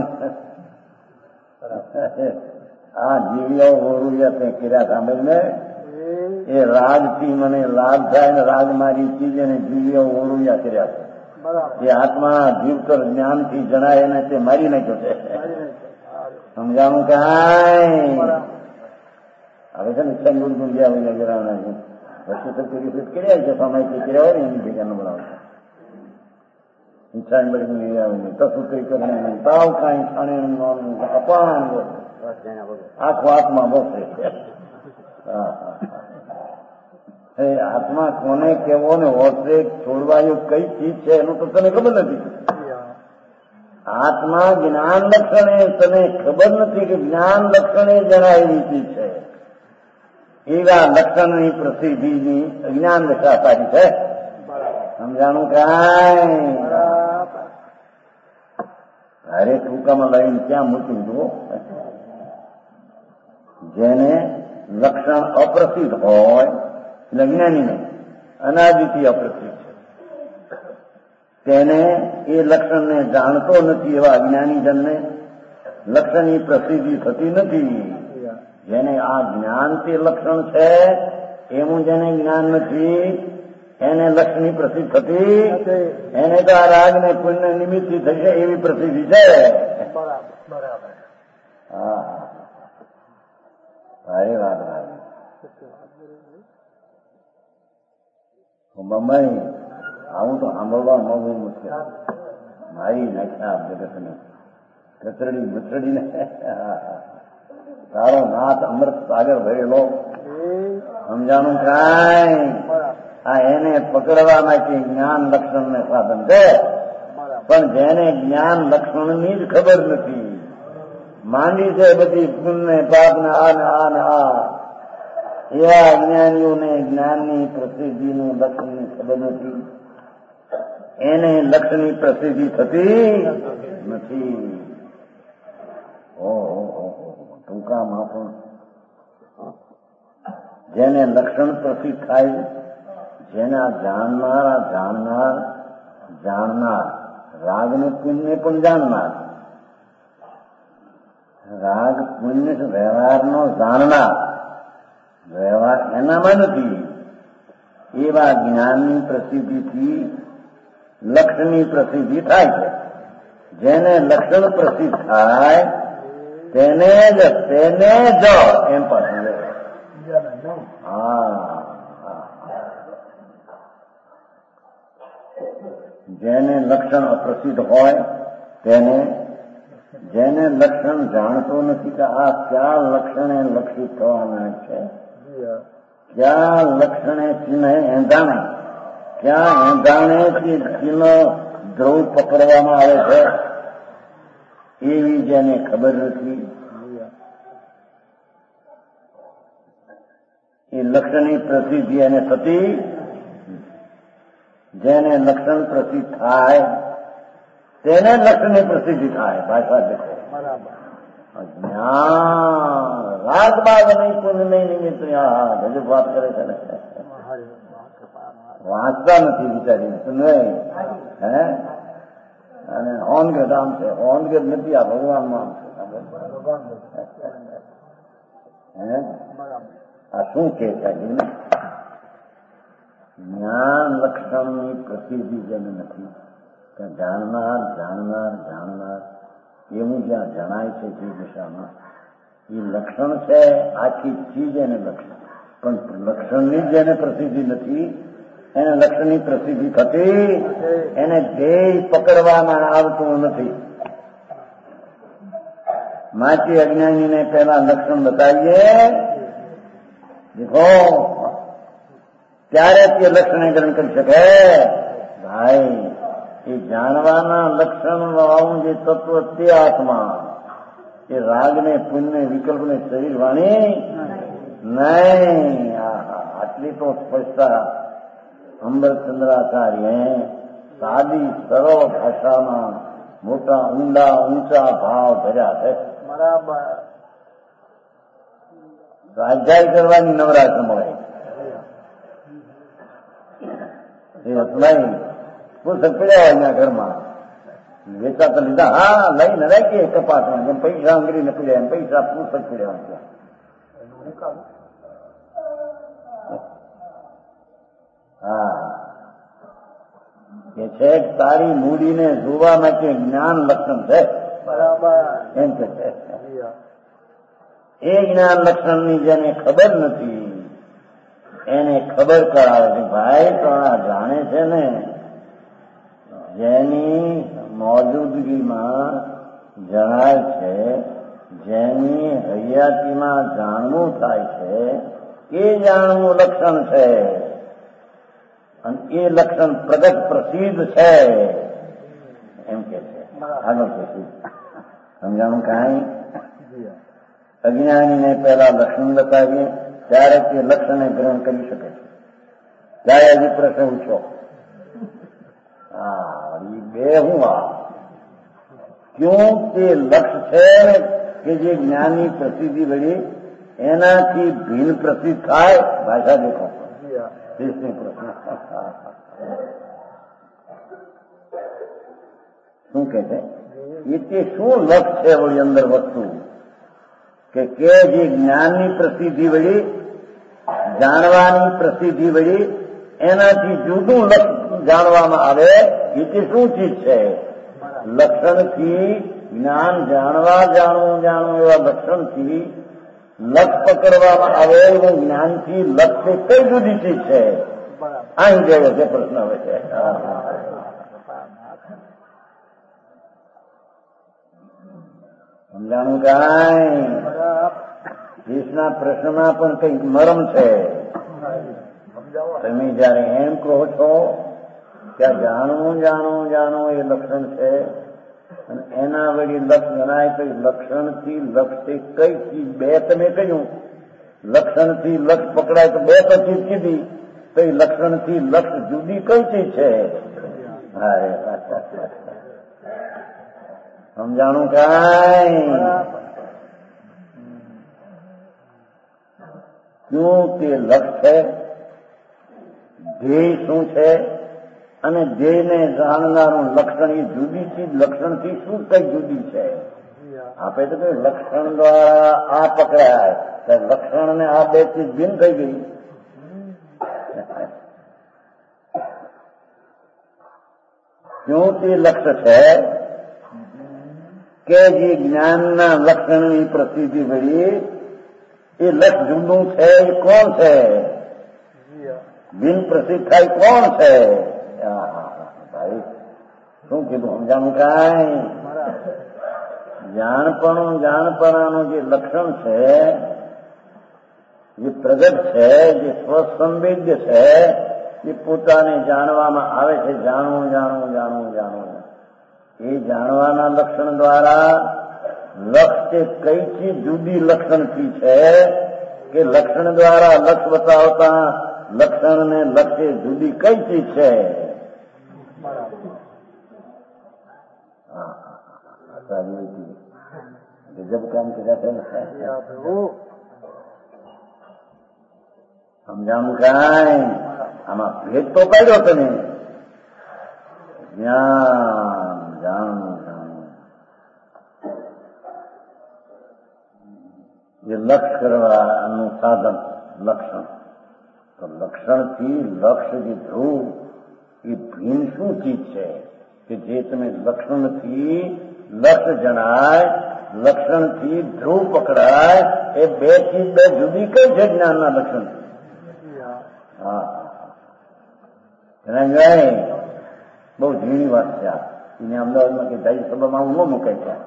A: આ જીવ્યાઓ રોવ્યા તે કર્યા સાંભળ ને એ રાગ થી મને લાભ થાય ને રાગ મારી ચીજ અને જીવ્યાઓ ઓળવ્યા કર્યા છે. જે આત્મા જીવતર જ્ઞાન થી જણાય એને તે મારી નાખ્યો છે. સમજાણું કાંઈ હવે છે ને ઈચ્છા ગુણ ગયા હોય ગરાવના છે વસ્તુ તો કરી કર્યા છે સમય થી કર્યા હોય ને એની ભેગા ન બનાવતા ઈચ્છા બળી ગયા હોય કશું કઈ કરીને તાવ કાંઈ ખાણે અપાણ આખો આત્મા બસે. હા હા આત્મા કોને કેવો ને હોશે છોડવાયું કઈ ચીજ છે એનું તો તને ખબર નથી. આત્મા જ્ઞાન લક્ષણે તને ખબર નથી કે જ્ઞાન લક્ષણે જણાય એવી ચીજ છે. એવા લક્ષણની પ્રસિદ્ધિની અજ્ઞાન દશા સારી છે. સમજાણું કાંઈ અરે ટૂંકામાં લઈને ક્યાં મૂકી દો જેને લક્ષણ અપ્રસિદ્ધ હોય જ્ઞાનીને અનાદિથી અપ્રસિદ્ધ છે તેને એ લક્ષણને જાણતો નથી એવા અજ્ઞાનીજનને લક્ષણની પ્રસિદ્ધિ થતી નથી. જેને આ જ્ઞાન તે લક્ષણ છે એવું જેને જ્ઞાન નથી એને લક્ષણની પ્રસિદ્ધ થતી એને તો આ રાગ ને પુણ્ય નિમિત્તથી થશે એવી પ્રસિદ્ધિ છે. હા ભારે વાત ભાઈ મમ્મી આવું તો સાંભળવા મળવું મુશ્કેલ મારી નાખ્યા જગતને કચરડી બચરડીને તારો નાથ અમૃત સાગર ભરેલો. સમજાણું કાંઈ આ એને પકડવા માટે જ્ઞાન લક્ષણ ને સાધન છે પણ જેને જ્ઞાન લક્ષણની જ ખબર નથી માંડી છે બધી પુણ્ય પાપ ને આ ને આ ને આ એવા અજ્ઞાનીઓને જ્ઞાનની પ્રસિદ્ધિનું લક્ષણની ખબર નથી. એને લક્ષણની પ્રસિદ્ધિ થતી નથી. ઓહો ટૂંકામાં પણ જેને લક્ષણ પ્રસિદ્ધ થાય જેને આ જાણનાર આ જાણનાર જાણનાર રાગને પુણ્ય પણ જાણનાર રાગ પુણ્ય વ્યવહારનો જાણનાર વ્યવહાર એનામાં નથી એવા જ્ઞાનની પ્રસિદ્ધિથી લક્ષણની પ્રસિદ્ધિ થાય છે. જેને લક્ષણ પ્રસિદ્ધ થાય તેને જ તેને જ એમ પણ હા જેને લક્ષણ અપ્રસિદ્ધ હોય તેને જેને લક્ષણ જાણતો નથી કે આ ક્યાં લક્ષણે લક્ષિત થવાના છે, ક્યાં લક્ષણે ચિહ્ન એંધાણે, ક્યાં એંધાણેથી ચિહ્ન ધ્રુવ પકડવામાં આવે છે, એવી જેને ખબર નથી, એ લક્ષણની પ્રસિદ્ધિ એને થતી. જેને લક્ષણ પ્રસિદ્ધ થાય તેને લક્ષણની પ્રસિદ્ધિ થાય. ભાષા દેખો, જ્ઞાન રાગ બાગ નહીં, પુण्य નહીં, નિમિત્ત ગજબ વાત કરે છે ને. વાંચતા નથી વિચારીને નહીં હે. અને હોનગઢ આમ છે, હોનગઢ નથી, આ ભગવાનમાં હે. આ શું કે છે? જ્ઞાન લક્ષણની પ્રસિદ્ધિ જેને નથી, જાણનાર જાણનાર જાણનાર એવું જ્યાં જણાય છે જે દિશામાં એ લક્ષણ છે. આખી ચીજ એને લક્ષણ, પણ લક્ષણની જેને પ્રસિદ્ધિ નથી એને લક્ષણની પ્રસિદ્ધિ થતી, એને ધ્યેય પકડવામાં આવતું નથી. માથી અજ્ઞાનીને પહેલા લક્ષણ બતાવીએ દેખો, ત્યારે તે લક્ષણે ગ્રહણ કરી શકે. ભાઈ, એ જાણવાના લક્ષણ વાળું જે તત્વ તે આત્મા, એ રાગને પુણ્ય વિકલ્પને શરીર વાણી નહીં. આટલી તો સ્પષ્ટતા અમૃતચંદ્રાચાર્ય સાદી સરળ ભાષામાં મોટા ઊંડા ઊંચા ભાવ ભર્યા છે.
B: બરાબર.
A: સ્વાધ્યાય કરવાની નવરાશ મળે એ નહીં. પુસ્તક પડ્યા એના ઘરમાં વેચાતા લીધા, હા લઈને રાખીએ કપાટમાં, જેમ પૈસા અંગરીને પડ્યા એમ પૈસા પુસ્તક પડ્યા. હા, એ છે તારી મૂડીને જોવા માટે જ્ઞાન લક્ષણ છે.
B: બરાબર.
A: એમ કે છે એ જ્ઞાન લક્ષણની જેને ખબર નથી એને ખબર કરાવે છે. ભાઈ તો આ જાણે છે ને, જેની મોજૂદગીમાં જણાય છે, જેની હૈયાતીમાં જાણવું થાય છે, એ જાણવું લક્ષણ છે. અને એ લક્ષણ પ્રગટ પ્રસિદ્ધ છે એમ કે છે. આગળ પ્રસિદ્ધ સમજાણું કાંઈ? અજ્ઞાનીને પહેલા લક્ષણ બતાવીએ ત્યારે તે લક્ષણને ગ્રહણ કરી શકે છે. ત્યારે હજી પ્રશ્ન પૂછો, હા એ બે હું આ ક્યું તે લક્ષ છે કે જે જ્ઞાનની પ્રસિદ્ધિ વળી એનાથી ભિન્ન પ્રસિદ્ધ થાય? ભાષા દેખો, દેશની પ્રશ્ન શું કે છે? એ તે શું લક્ષ છે વળી અંદર વસ્તુ કે કે જે જ્ઞાનની પ્રસિદ્ધિ વળી, જાણવાની પ્રસિદ્ધિ વળી એનાથી જુદું લક્ષ જાણવામાં આવે, એ તે શું ચીજ છે? લક્ષણથી જ્ઞાન જાણવા જાણવું જાણવું એવા લક્ષણથી લક્ષ પકડવામાં આવે એવું જ્ઞાનથી લક્ષ કઈ જુદી ચીજ છે? અહીં જેવો છે પ્રશ્ન આવે છે. સમજાણું કાંઈ? દેશના પ્રશ્નમાં પણ કઈક મરમ છે. તમે જયારે એમ કહો છો કે જાણવું જાણવું જાણવું એ લક્ષણ છે અને એના વળી લક્ષ ગણાય તો લક્ષણથી લક્ષથી કઈ ચીજ બે તમે કહ્યું, લક્ષણથી લક્ષ પકડાય તો બે તો ચીજ કીધી, તો એ લક્ષણથી લક્ષ જુદી કઈ ચીજ છે? સમજાણું કાંઈ? શું તે લક્ષ છે? ધ્યેય શું છે? અને ધ્યેયને જાણનારું લક્ષણ એ જુદી ચીજ લક્ષણથી શું કઈ જુદી છે? આપે તો કઈ લક્ષણ દ્વારા આ પકડાય, લક્ષણ ને આ બે ચીજ ભિન્ન થઈ ગઈ. શું તે લક્ષ છે કે જે જ્ઞાનના લક્ષણની પ્રસિદ્ધિ વળી એ લક્ષ જુદું છે? એ કોણ છે? બિન પ્રસિદ્ધ થાય કોણ છે? ભાઈ શું કીધું? સમજાણું કાંઈ? જાણપણું જાણપણાનું જે લક્ષણ છે, જે પ્રગટ છે, જે સ્વસંવેદ્ય છે, એ પોતાને જાણવામાં આવે છે. જાણવું જાણવું જાણવું જાણવું એ જાણવાના લક્ષણ દ્વારા લક્ષ એ કઈથી જુદી લક્ષણથી છે કે લક્ષણ દ્વારા લક્ષ બતાવતા લક્ષણને લક્ષે જુદી કઈથી છે. ગજબ કામ કર્યા છે. સમજાણું કાંઈ આમાં ભેદ તો પાડ્યો તમે. જ્ઞાન જાણવું જાણવું જે લક્ષ કરવાનું સાધન લક્ષણ. તો લક્ષણથી લક્ષ જે ધ્રુવ એ ભીન શું ચીજ છે કે જે તમે લક્ષણથી લક્ષ જણાય, લક્ષણથી ધ્રુવ પકડાય, એ બે ચીજ બે જુદી કઈ છે જ્ઞાનના લક્ષણ. હા એના જાય બહુ ઝીણી વાત છે. આ એને અમદાવાદમાં કે જાહેર સભામાં આવું ન મુકાય છે.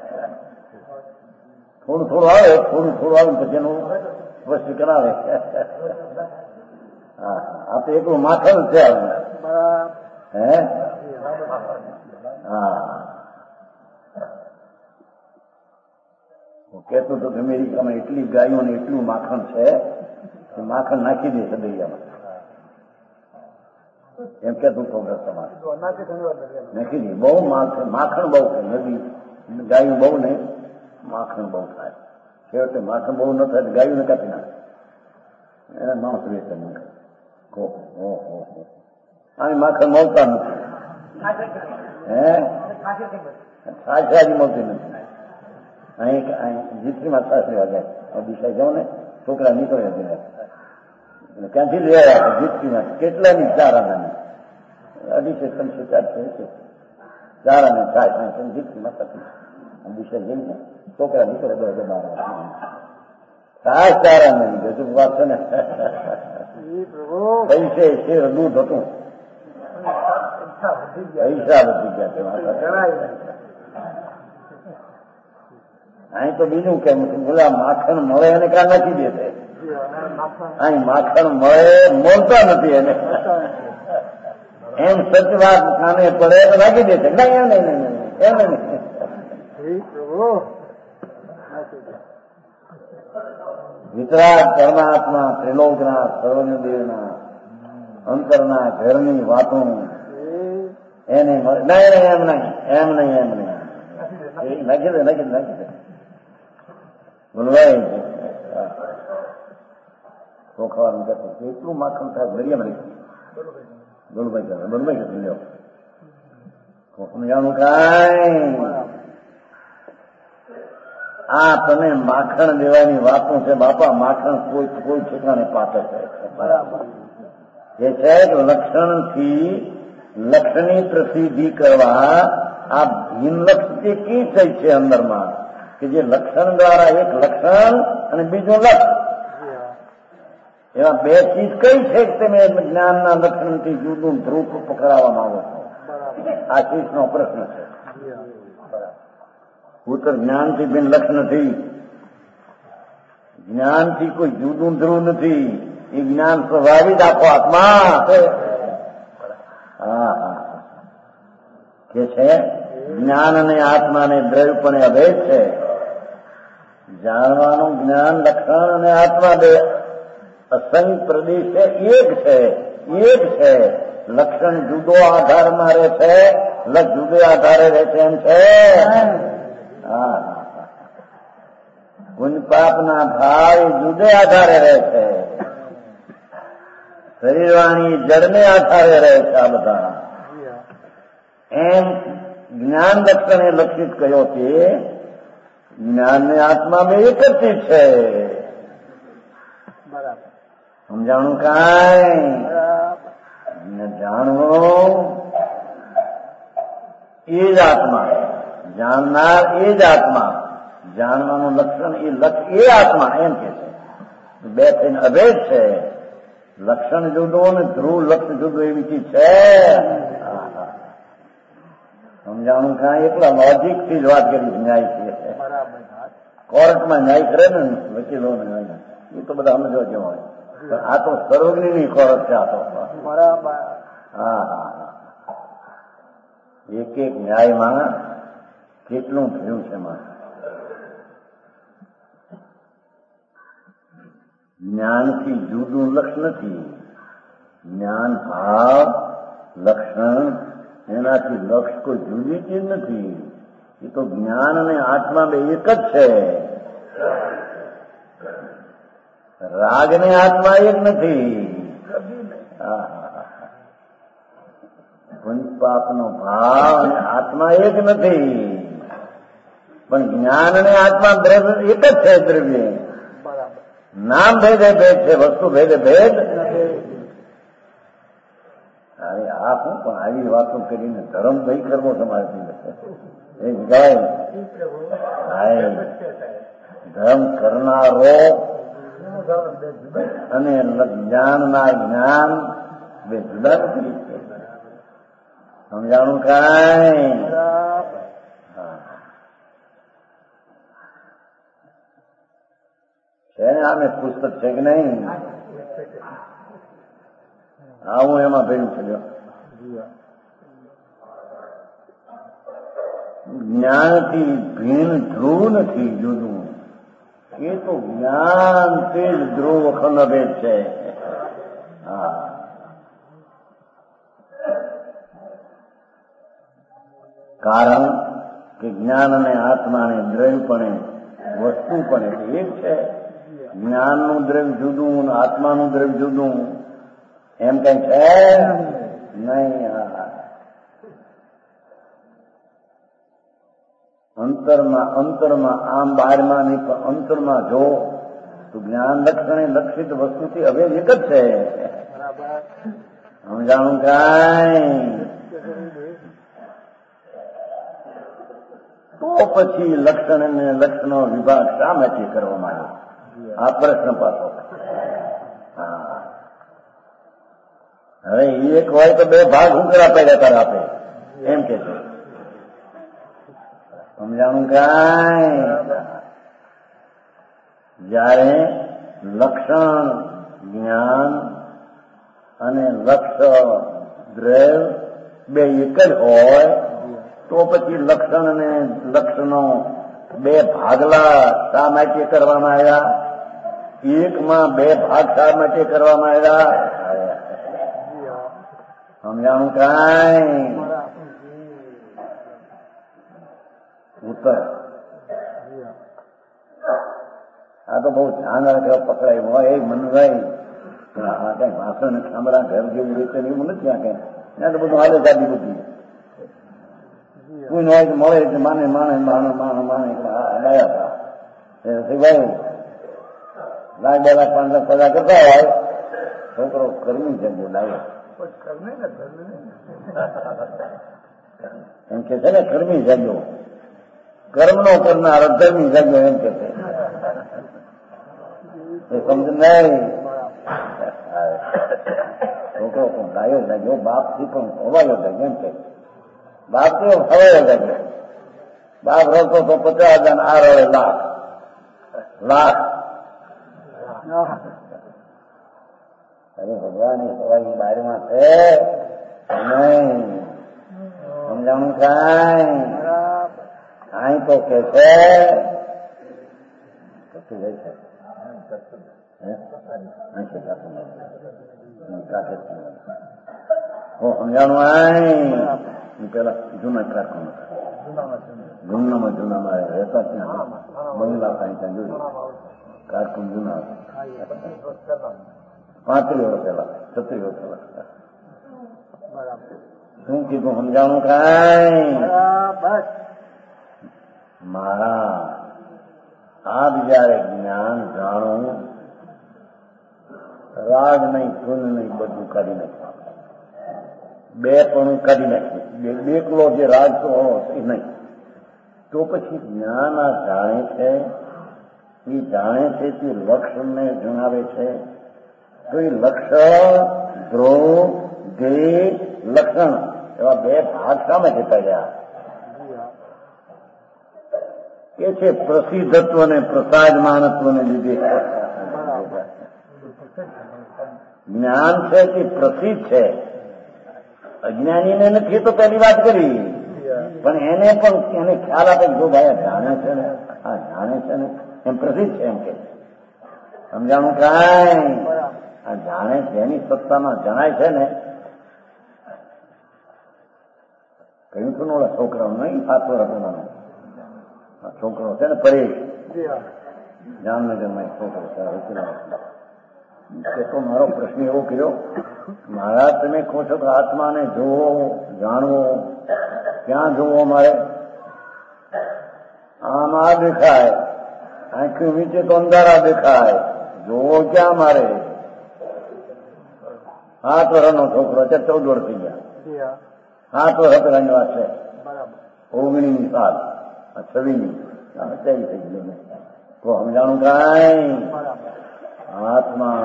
A: થોડું થોડું આવે થોડું થોડું આવે પછી એનું વસ્તુ કરાવે. હા આ તો એકલું માખણ છે. હે હા હું કહેતો હતો કે અમેરિકામાં એટલી ગાયો ને એટલું માખણ છે કે માખણ નાખી દે સદૈયામાં. એમ કેતું પ્રોગ્રેસ તમારે નાખી દે. બહુ માખણ માખણ બહુ છે. નદી ગાયું બહુ નહીં, માખણ બહુ થાય. છેવટે માખણ બહુ ન થાય ગાયું ને કાપી નાખે. એના માણસ વેચે માખણ. આ માખણ મળતા નથી. હે સાચી મળતી નથી. અહીં જીતરીમાં સાસરી વાગ્યા દિશા જાઉં ને છોકરા નીકળે ક્યાંથી રહ્યા જીતરીમાં કેટલાની ચાર આનાની અઢીસો ત્રણસો ચારસો છે. ચાર આને થાય જીતરીમાં થતી દિશા જઈને છોકરા નીકળે બે હજાર બાર સાત ચાર આને નીકળે વાત છે ને. પૈસે શેર દૂધ હતું પૈસા વધી ગયા. અહીં તો બીજું કેમ બોલા માખણ મળે એને કાં નાખી દેશે. અહીં માખણ મળે મળતા નથી એને. એમ સચવાત કાને પડે તો નાખી દેશે. નહીં એમ નહીં નહીં એમ નહીં. વિતરાગ પરમાત્મા ત્રિલોકના સર્વદેવના અંતરના ઘરની વાતો એને મળે. નહીં નહીં એમ નહીં એમ નહીં એમ નહીં નાખી દે નાખી દે નાખી દે બોલવાય ચોખાવાનું કરતો એટલું માખણ થાય દરિયા મળી બોલભાઈ કરે બોલભાઈ કે લ્યો સમજાણું કાંઈ. આ તમે માખણ દેવાની વાતો છે બાપા. માખણ કોઈ કોઈ ઠેકાણે પાકે છે. બરાબર જે છે લક્ષણથી લક્ષની પ્રસિદ્ધિ કરવા આ ભીન લક્ષ કી થઈ છે અંદરમાં કે જે લક્ષણ દ્વારા એક લક્ષણ અને બીજું લક્ષ એવા બે ચીજ કઈ છે કે તમે જ્ઞાનના લક્ષણથી જુદું ધ્રુવ પકડાવવા માંગો છો. આ ચીજનો પ્રશ્ન છે. ઉત્તર જ્ઞાનથી બિન લક્ષ નથી. જ્ઞાનથી કોઈ જુદું ધ્રુવ નથી. એ જ્ઞાન સ્વાભાવિક આખો આત્મા હા હા કે છે જ્ઞાન અને આત્માને દ્રવ્યપણે અભેદ છે. જાણવાનું જ્ઞાન લક્ષણ અને આત્મા બે અસંગ પ્રદેશ એક છે એક છે. લક્ષણ જુદો આધારમાં રહે છે, લક્ષ જુદે આધારે રહે છે એમ છે. હા પુણ્ય પાપના ભાવ જુદે આધારે રહે છે. શરીરવાણી જળને આધારે રહે છે. આ બધા એમ જ્ઞાન લક્ષણે લક્ષિત કર્યો કે જ્ઞાન ને આત્મા બે એક જ ચીજ છે. સમજાણું કાંઈ જાણવું એ જ આત્મા, જાણનાર એ જ આત્મા, જાણવાનું લક્ષણ એ લક્ષ એ આત્મા એમ કે છે. બે થઈને અભેદ છે. લક્ષણ જુદો ને ધ્રુવ લક્ષ જુદો એવી ચીજ છે. સમજાણું કાંઈ એકલા લોજિક થી જ વાત કરી ન્યાય છે. કોર્ટમાં ન્યાય કરે ને વકીલો એ તો બધા સમજવા જેવા હોય, પણ આ તો સર્વજ્ઞની કોર્ટ છે. આ તો
B: બરાબર.
A: હા હા એક એક ન્યાયમાં કેટલું થયું છે. એમાં જ્ઞાનથી જુદું લક્ષ નથી. જ્ઞાન ભાવ લક્ષણ એનાથી લક્ષ કોઈ જુદી ચીજ નથી. એ તો જ્ઞાન અને આત્મા બે એક જ છે. રાગ ને આત્મા એક નથી. પંચ પાપનો ભાવ અને આત્મા એક નથી, પણ જ્ઞાન અને આત્મા દ્રવ્ય એક જ છે. દ્રવ્ય નામ ભેદે ભેદ છે, વસ્તુ ભેદે ભેદ. અરે આ શું પણ આવી વાતો કરીને ધર્મ કઈ કરવો તમારે ગાય ધર્મ કરનારો અને જ્ઞાનના જ્ઞાન બે જુદા નથી. સમજાણું કાંઈ? છે ને આમે પુસ્તક છે કે નહીં? હા, હું એમાં ભેગું થયો. જ્ઞાનથી ભીન ધ્રુવ નથી જુદું. એ તો જ્ઞાન તે જ ધ્રુવ ખંડભેદ છે. હા, કારણ કે જ્ઞાન અને આત્માને દ્રવ્યપણે વસ્તુપણે એક છે. જ્ઞાનનું દ્રવ્ય જુદું, આત્માનું દ્રવ્ય જુદું, એમ કઈ છે નહીં. અંતરમાં અંતરમાં આમ બહારમાં નહીં, પણ અંતરમાં જો તો જ્ઞાન લક્ષણે લક્ષિત વસ્તુથી હવે એક જ છે. સમજાણું કાંઈ? તો પછી લક્ષણ અને લક્ષણનો વિભાગ શા માટે કરવામાં આવ્યો? આ પ્રશ્ન પાછો. હા, હવે એક હોય તો બે ભાગ ઉંગરા પડ્યા તાર આપે એમ કે છે. સમજાણું કાંઈ? જયારે લક્ષણ જ્ઞાન અને લક્ષ દ્રવ્ય બે એક જ હોય તો પછી લક્ષણ અને લક્ષણો બે ભાગલા શા માટે કરવામાં આવ્યા? એકમાં બે ભાગ શા માટે કરવામાં આવ્યા? સમજાણું કાંઈ? ઉત્તર આ તો બહુ ધ્યાન રાખે પકડાય હોય એ મનભાઈ. આ કઈ ભાષણ સાંભળા ઘર જેવું રીતે એવું નથી. આ કઈ ત્યાં તો બધું હાલે જાડી બધી કોઈ હોય તો મળે એટલે માને માણે માણે માણે માણે લાયા હતા. ભાઈ લાખ બે લાખ પાંચ લાખ પગાર કરતા હોય છોકરો કર્મી જગ્યો લાવ્યો એમ કે છે ને, કર્મી જગ્યો કર્મનો કરનાર ધર્મી જગ્યો એમ કે છે. સમજ નહીં. છોકરો પણ લાયો લાગ્યો બાપ થી પણ હવાયો લાગ્યો એમ કે બાપ થી હવાયો લાગ્યો. બાપ રડતો તો પચાસ હજાર આ રડે લાખ લાખ. અરે ભગવાન એ સવાઈ બારમાં છે નહીં. સમજાણું કાંઈ? કાંઈ તો કે છે કશું જાય છે સમજાણું આય પેલા જૂના કારખાન જૂનામાં જૂનામાં રહેતા ત્યાં બંગલા કાંઈ ત્યાં જોયું કારખાન જૂના પાંત્રીસ વર્ષ પહેલા છત્રીસ વર્ષ પહેલા. શું કીધું? સમજાણું કાંઈ? મારા આપ જયારે જ્ઞાન જાણો રાગ નહીં ધૂન નહીં બધું કાઢી નાખ્યું. બે પણ કાઢી નાખ્યું. બેકલો જે રાગ તો એ નહીં. તો પછી જ્ઞાન આ જાણે છે, એ જાણે છે તે લક્ષણને જણાવે છે. તો એ લક્ષણ ધ્રુવ ધ્યેય લક્ષણ એવા બે ભાગ સામે જતા ગયા. એ છે પ્રસિદ્ધત્વ ને પ્રસાદમાનત્વને લીધે. જ્ઞાન છે તે પ્રસિદ્ધ છે, અજ્ઞાનીને નથી તો પહેલી વાત કરી, પણ એને પણ એને ખ્યાલ આપે જો ભાઈ જાણે છે ને, આ જાણે છે ને એમ પ્રસિદ્ધ છે એમ કે સમજાણું કાંઈ આ જાણે જેની સત્તામાં જણાય છે ને. કહ્યું છું ને ઓલા છોકરાઓ નહીં સાતો રકમનો છોકરો છે ને પરેશ જામનગરમાં એક છોકરો છે તો મારો પ્રશ્ન એવો કર્યો, મહારાજ તમે કહો છો કે આત્માને જોવો જાણવો, ક્યાં જોવો મારે? આમ આ દેખાય, આંખી નીચે તો અંધારા દેખાય, જોવો ક્યાં મારે? સાત વર્ષનો છોકરો છે, ચૌદ વર્ષ થઈ ગયા, સાત વર્ષ પહેલાની વાત છે, ઓગણીની સાલ છવ્વીસની અત્યાવી થઈ ગયું. તો સમજાણું કાંઈ આત્મા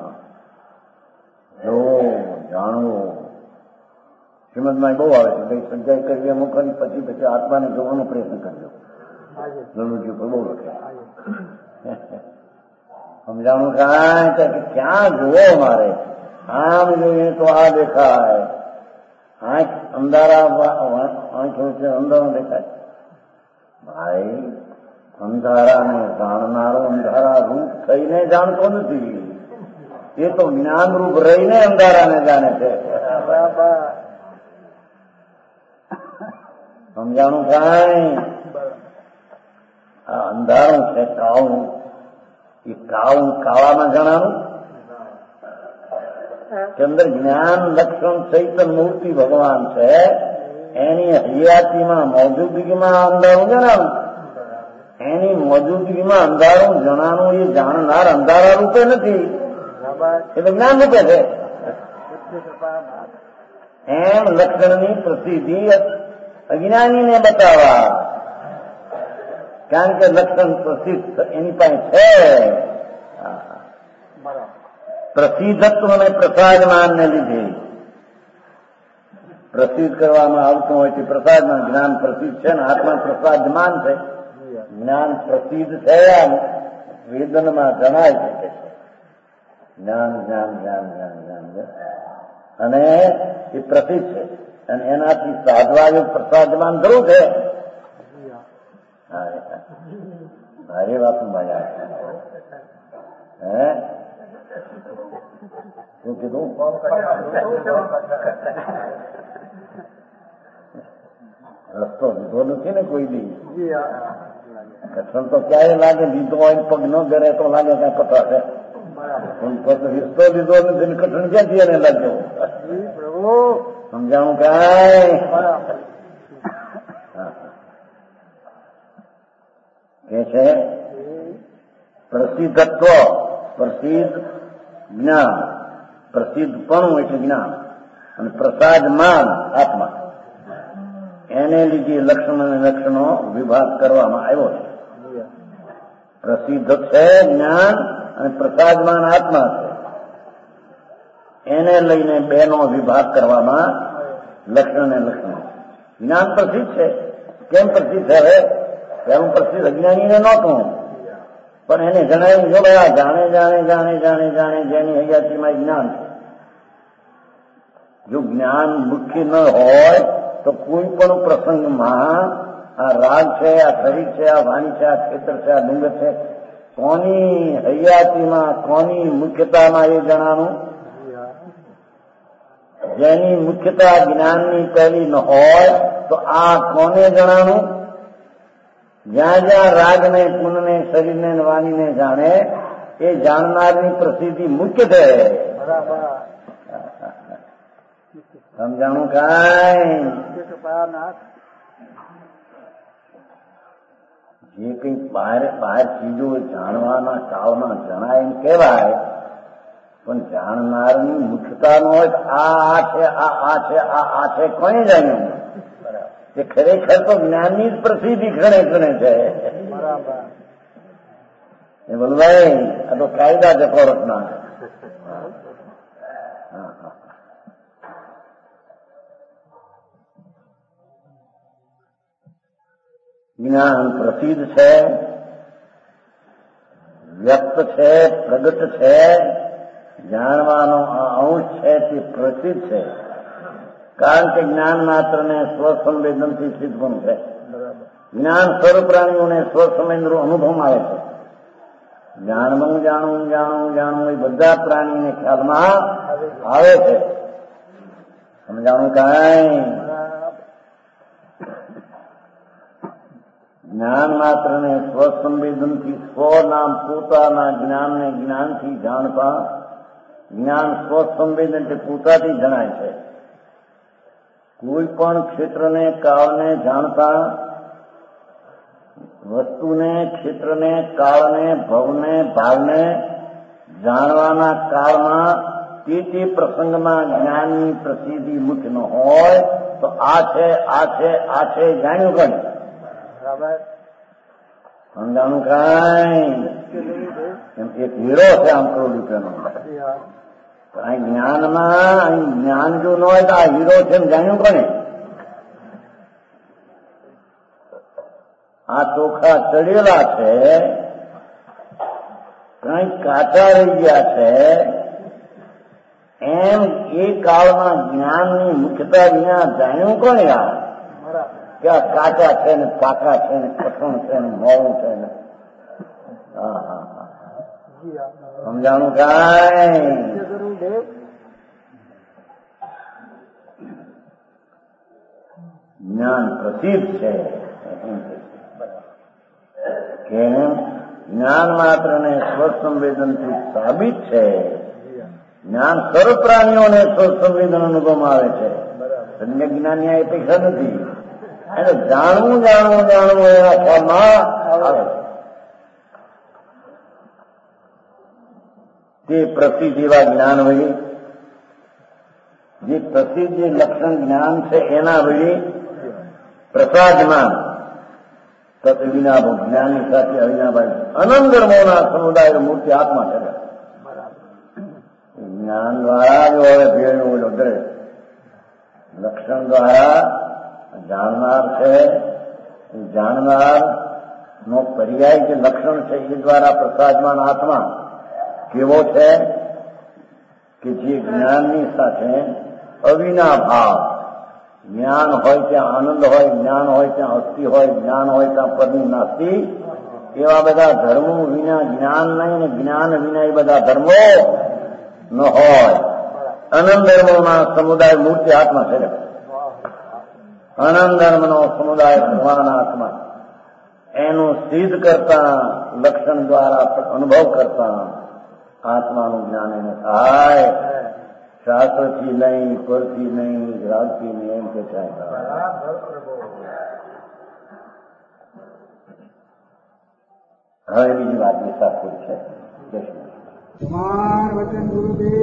A: જોવો જાણવો. શ્રીમદમાં બહુ આવે છે ભાઈ સંજય કરીએ મોકલી પછી પછી આત્માને જોવાનો પ્રયત્ન કરજો. લલુજી પર બહુ લખે. સમજાણું કાંઈ કે ક્યાં જોવો મારે? આમ જોઈએ તો આ દેખાય, આંખ અંધારા આંખો છે અંધારો દેખાય. ભાઈ અંધારાને જાણનારો અંધારા રૂપ થઈને જાણતો નથી, એ તો જ્ઞાન રૂપ રહીને અંધારાને જાણે છે. સમજાણું કાંઈ આ અંધારું છે કાળું, એ કાળું કાળામાં જણાનું કે અંદર જ્ઞાન લક્ષણ ચૈતન મૂર્તિ ભગવાન છે, એની હયાતીમાં મોજૂદગીમાં અંધારું જણાનું, એની મોજૂદગીમાં અંધારું જણાનું એ જાણનાર અંધારા રૂપે નથી, એ તો જ્ઞાન રૂપે છે. એમ લક્ષણની પ્રસિદ્ધિ અજ્ઞાનીને બતાવવા, કારણ કે લક્ષણ પ્રસિદ્ધ એની પાસે છે. પ્રસિદ્ધત્વ અને પ્રસાદમાનને લીધે પ્રસિદ્ધ કરવામાં આવતું હોય છે. પ્રસાદમાન જ્ઞાન પ્રસિદ્ધ છે ને આત્મા પ્રસાદમાન છે. જ્ઞાન પ્રસિદ્ધ છે વેદનમાં જણાય છે કે જ્ઞાન જ્ઞાન જ્ઞાન જ્ઞાન જ્ઞાન અને એ પ્રસિદ્ધ છે અને એનાથી સાધવા પ્રસાદમાન જરૂર છે. ભારે વાત મળ્યા હે શું કીધું? રસ્તો લીધો નથી ને કોઈ દી. કઠણ તો ક્યારે લાગે લીધો હોય પગ ન કરે તો લાગે ક્યાં કથા છે, રસ્તો લીધો નથી કઠણ ક્યાંથી એને લાગ્યો? સમજાણું કાંઈ કે છે પ્રસિદ્ધત્વ પ્રસિદ્ધ જ્ઞાન, પ્રસિદ્ધ પણ એટલે જ્ઞાન અને પ્રસાદમાન આત્મા, એને લીધે લક્ષણ અને લક્ષણો વિભાગ કરવામાં આવ્યો છે. પ્રસિદ્ધ છે જ્ઞાન અને પ્રસાદમાન આત્મા છે, એને લઈને બેનો વિભાગ કરવામાં લક્ષણ અને લક્ષણો. જ્ઞાન પ્રસિદ્ધ છે, કેમ પ્રસિદ્ધ છે? હવે પેલું પ્રસિદ્ધ અજ્ઞાનીને નહોતું, પણ એને જણાવ્યું જો ભાઈ આ જાણે જાણે જાણે જાણે જાણે જેની હયાતીમાં જ્ઞાન છે. જો જ્ઞાન મુખ્ય ન હોય તો કોઈ પણ પ્રસંગમાં આ રાગ છે, આ શરીર છે, આ વાણી છે, આ ક્ષેત્ર છે, આ ડુંગર છે, કોની હયાતીમાં કોની મુખ્યતામાં એ જણાનું? જેની મુખ્યતા જ્ઞાનની પહેલી ન હોય તો આ કોને જણાનું? જ્યાં જ્યાં રાગને પુનને શરીરને વાણીને જાણે એ જાણનારની પ્રસિદ્ધિ મુખ્ય છે. સમજાણું કાંઈ? જે કઈ બહાર બહાર ચીજો જાણવાના કાળમાં જણાય એમ કહેવાય, પણ જાણનારની મુખ્યતા ન હોય આ આ છે આ આ છે આ આ છે કોને જાણ્યું? એ ખરેખર તો જ્ઞાનની જ પ્રસિદ્ધિ ઘણે ઘણે છે. એ બોલું ભાઈ આ તો કાયદા છે કોરટના. જ્ઞાન પ્રસિદ્ધ છે, વ્યક્ત છે, પ્રગટ છે, જાણવાનો આ અંશ છે તે પ્રસિદ્ધ છે. કારણ કે જ્ઞાન માત્રને સ્વસંવેદનથી સિદ્ધ પણ છે. જ્ઞાન સર્વ પ્રાણીઓને સ્વસંવેદનો અનુભવમાં આવે છે. જાણવું જાણવું જાણવું જાણવું એ બધા પ્રાણીને ખ્યાલમાં આવે છે. સમજાણું કાંઈ જ્ઞાન માત્રને સ્વસંવેદનથી સ્વનામ પોતાના જ્ઞાનને જ્ઞાનથી જાણતા, જ્ઞાન સ્વસંવેદન એટલે પોતાથી જણાય છે. કોઈ પણ ક્ષેત્રને કાળને જાણતા, વસ્તુને ક્ષેત્રને કાળને ભવને ભાવને જાણવાના કાળમાં તે તે પ્રસંગમાં જ્ઞાનની પ્રસિદ્ધિ મુખ્ય ન હોય તો આ છે આ છે આ છે જાણ્યું કઈ સમજાણું કઈ એમ એક હીરો છે આમ કરોડ રૂપિયાનો. અહીં જ્ઞાનમાં અહીં જ્ઞાન જો ન હોય તો આ હીરો છે એમ જાણ્યું કોને? આ ચોખા ચડેલા છે, કઈ કાચા રહી ગયા છે, એમ એ કાળમાં જ્ઞાનની મુખ્યતા વિના જાણ્યું કોને? આ કે આ કાચા છે ને પાકા છે ને કઠણ છે ને મોડું છે ને. હા હા હા સમજાણું કાંઈ? જ્ઞાન પ્રસિદ્ધ છે. કેમ? જ્ઞાન માત્ર ને સ્વસંવેદનથી સાબિત છે. જ્ઞાન સર્વ પ્રાણીઓને સ્વસંવેદન અનુભવમાં આવે છે. સમ્યક જ્ઞાનની આ અપેક્ષા નથી. એટલે જાણવું જાણવું જાણવું એના ખ્યાલમાં આવે છે. તે પ્રસિદ્ધ એવા જ્ઞાન વળી, જે પ્રસિદ્ધ જે લક્ષણ જ્ઞાન છે એના વળી પ્રસાદમાન તત વિનાભો જ્ઞાનની સાથે અવિનાભાઈ અનંત ધર્મોના સમુદાય મૂર્તિ આત્મા છે. જ્ઞાન દ્વારા જો હવે ભેળનું ઓલો ડરે લક્ષણ દ્વારા જાણનાર છે, જાણનાર નો પર્યાય જે લક્ષણ છે એ દ્વારા પ્રસાદમાન આત્મા કેવો છે કે જે જ્ઞાનની સાથે અવિના ભાવ, જ્ઞાન હોય ત્યાં આનંદ હોય, જ્ઞાન હોય ત્યાં અસ્થિ હોય, જ્ઞાન હોય ત્યાં પરની નાસ્તિ, એવા બધા ધર્મો વિના જ્ઞાન નહીં ને જ્ઞાન વિના એ બધા ધર્મો ન હોય. અનંત ધર્મોના સમુદાય મૂર્તિ આત્મા છે. અનંત ધર્મનો સમુદાય ભગવાન આત્મા એનું સિદ્ધ કરતા લક્ષણ દ્વારા અનુભવ કરતા આત્માનું જ્ઞાન એને થાય. શાસ્ત્રથી નહીં, પરથી નહીં, રાજથી નહીં, એમ કે થાય. હવે બીજી વાત વિસ્તાર છે.
C: વચન ગુરુદેવ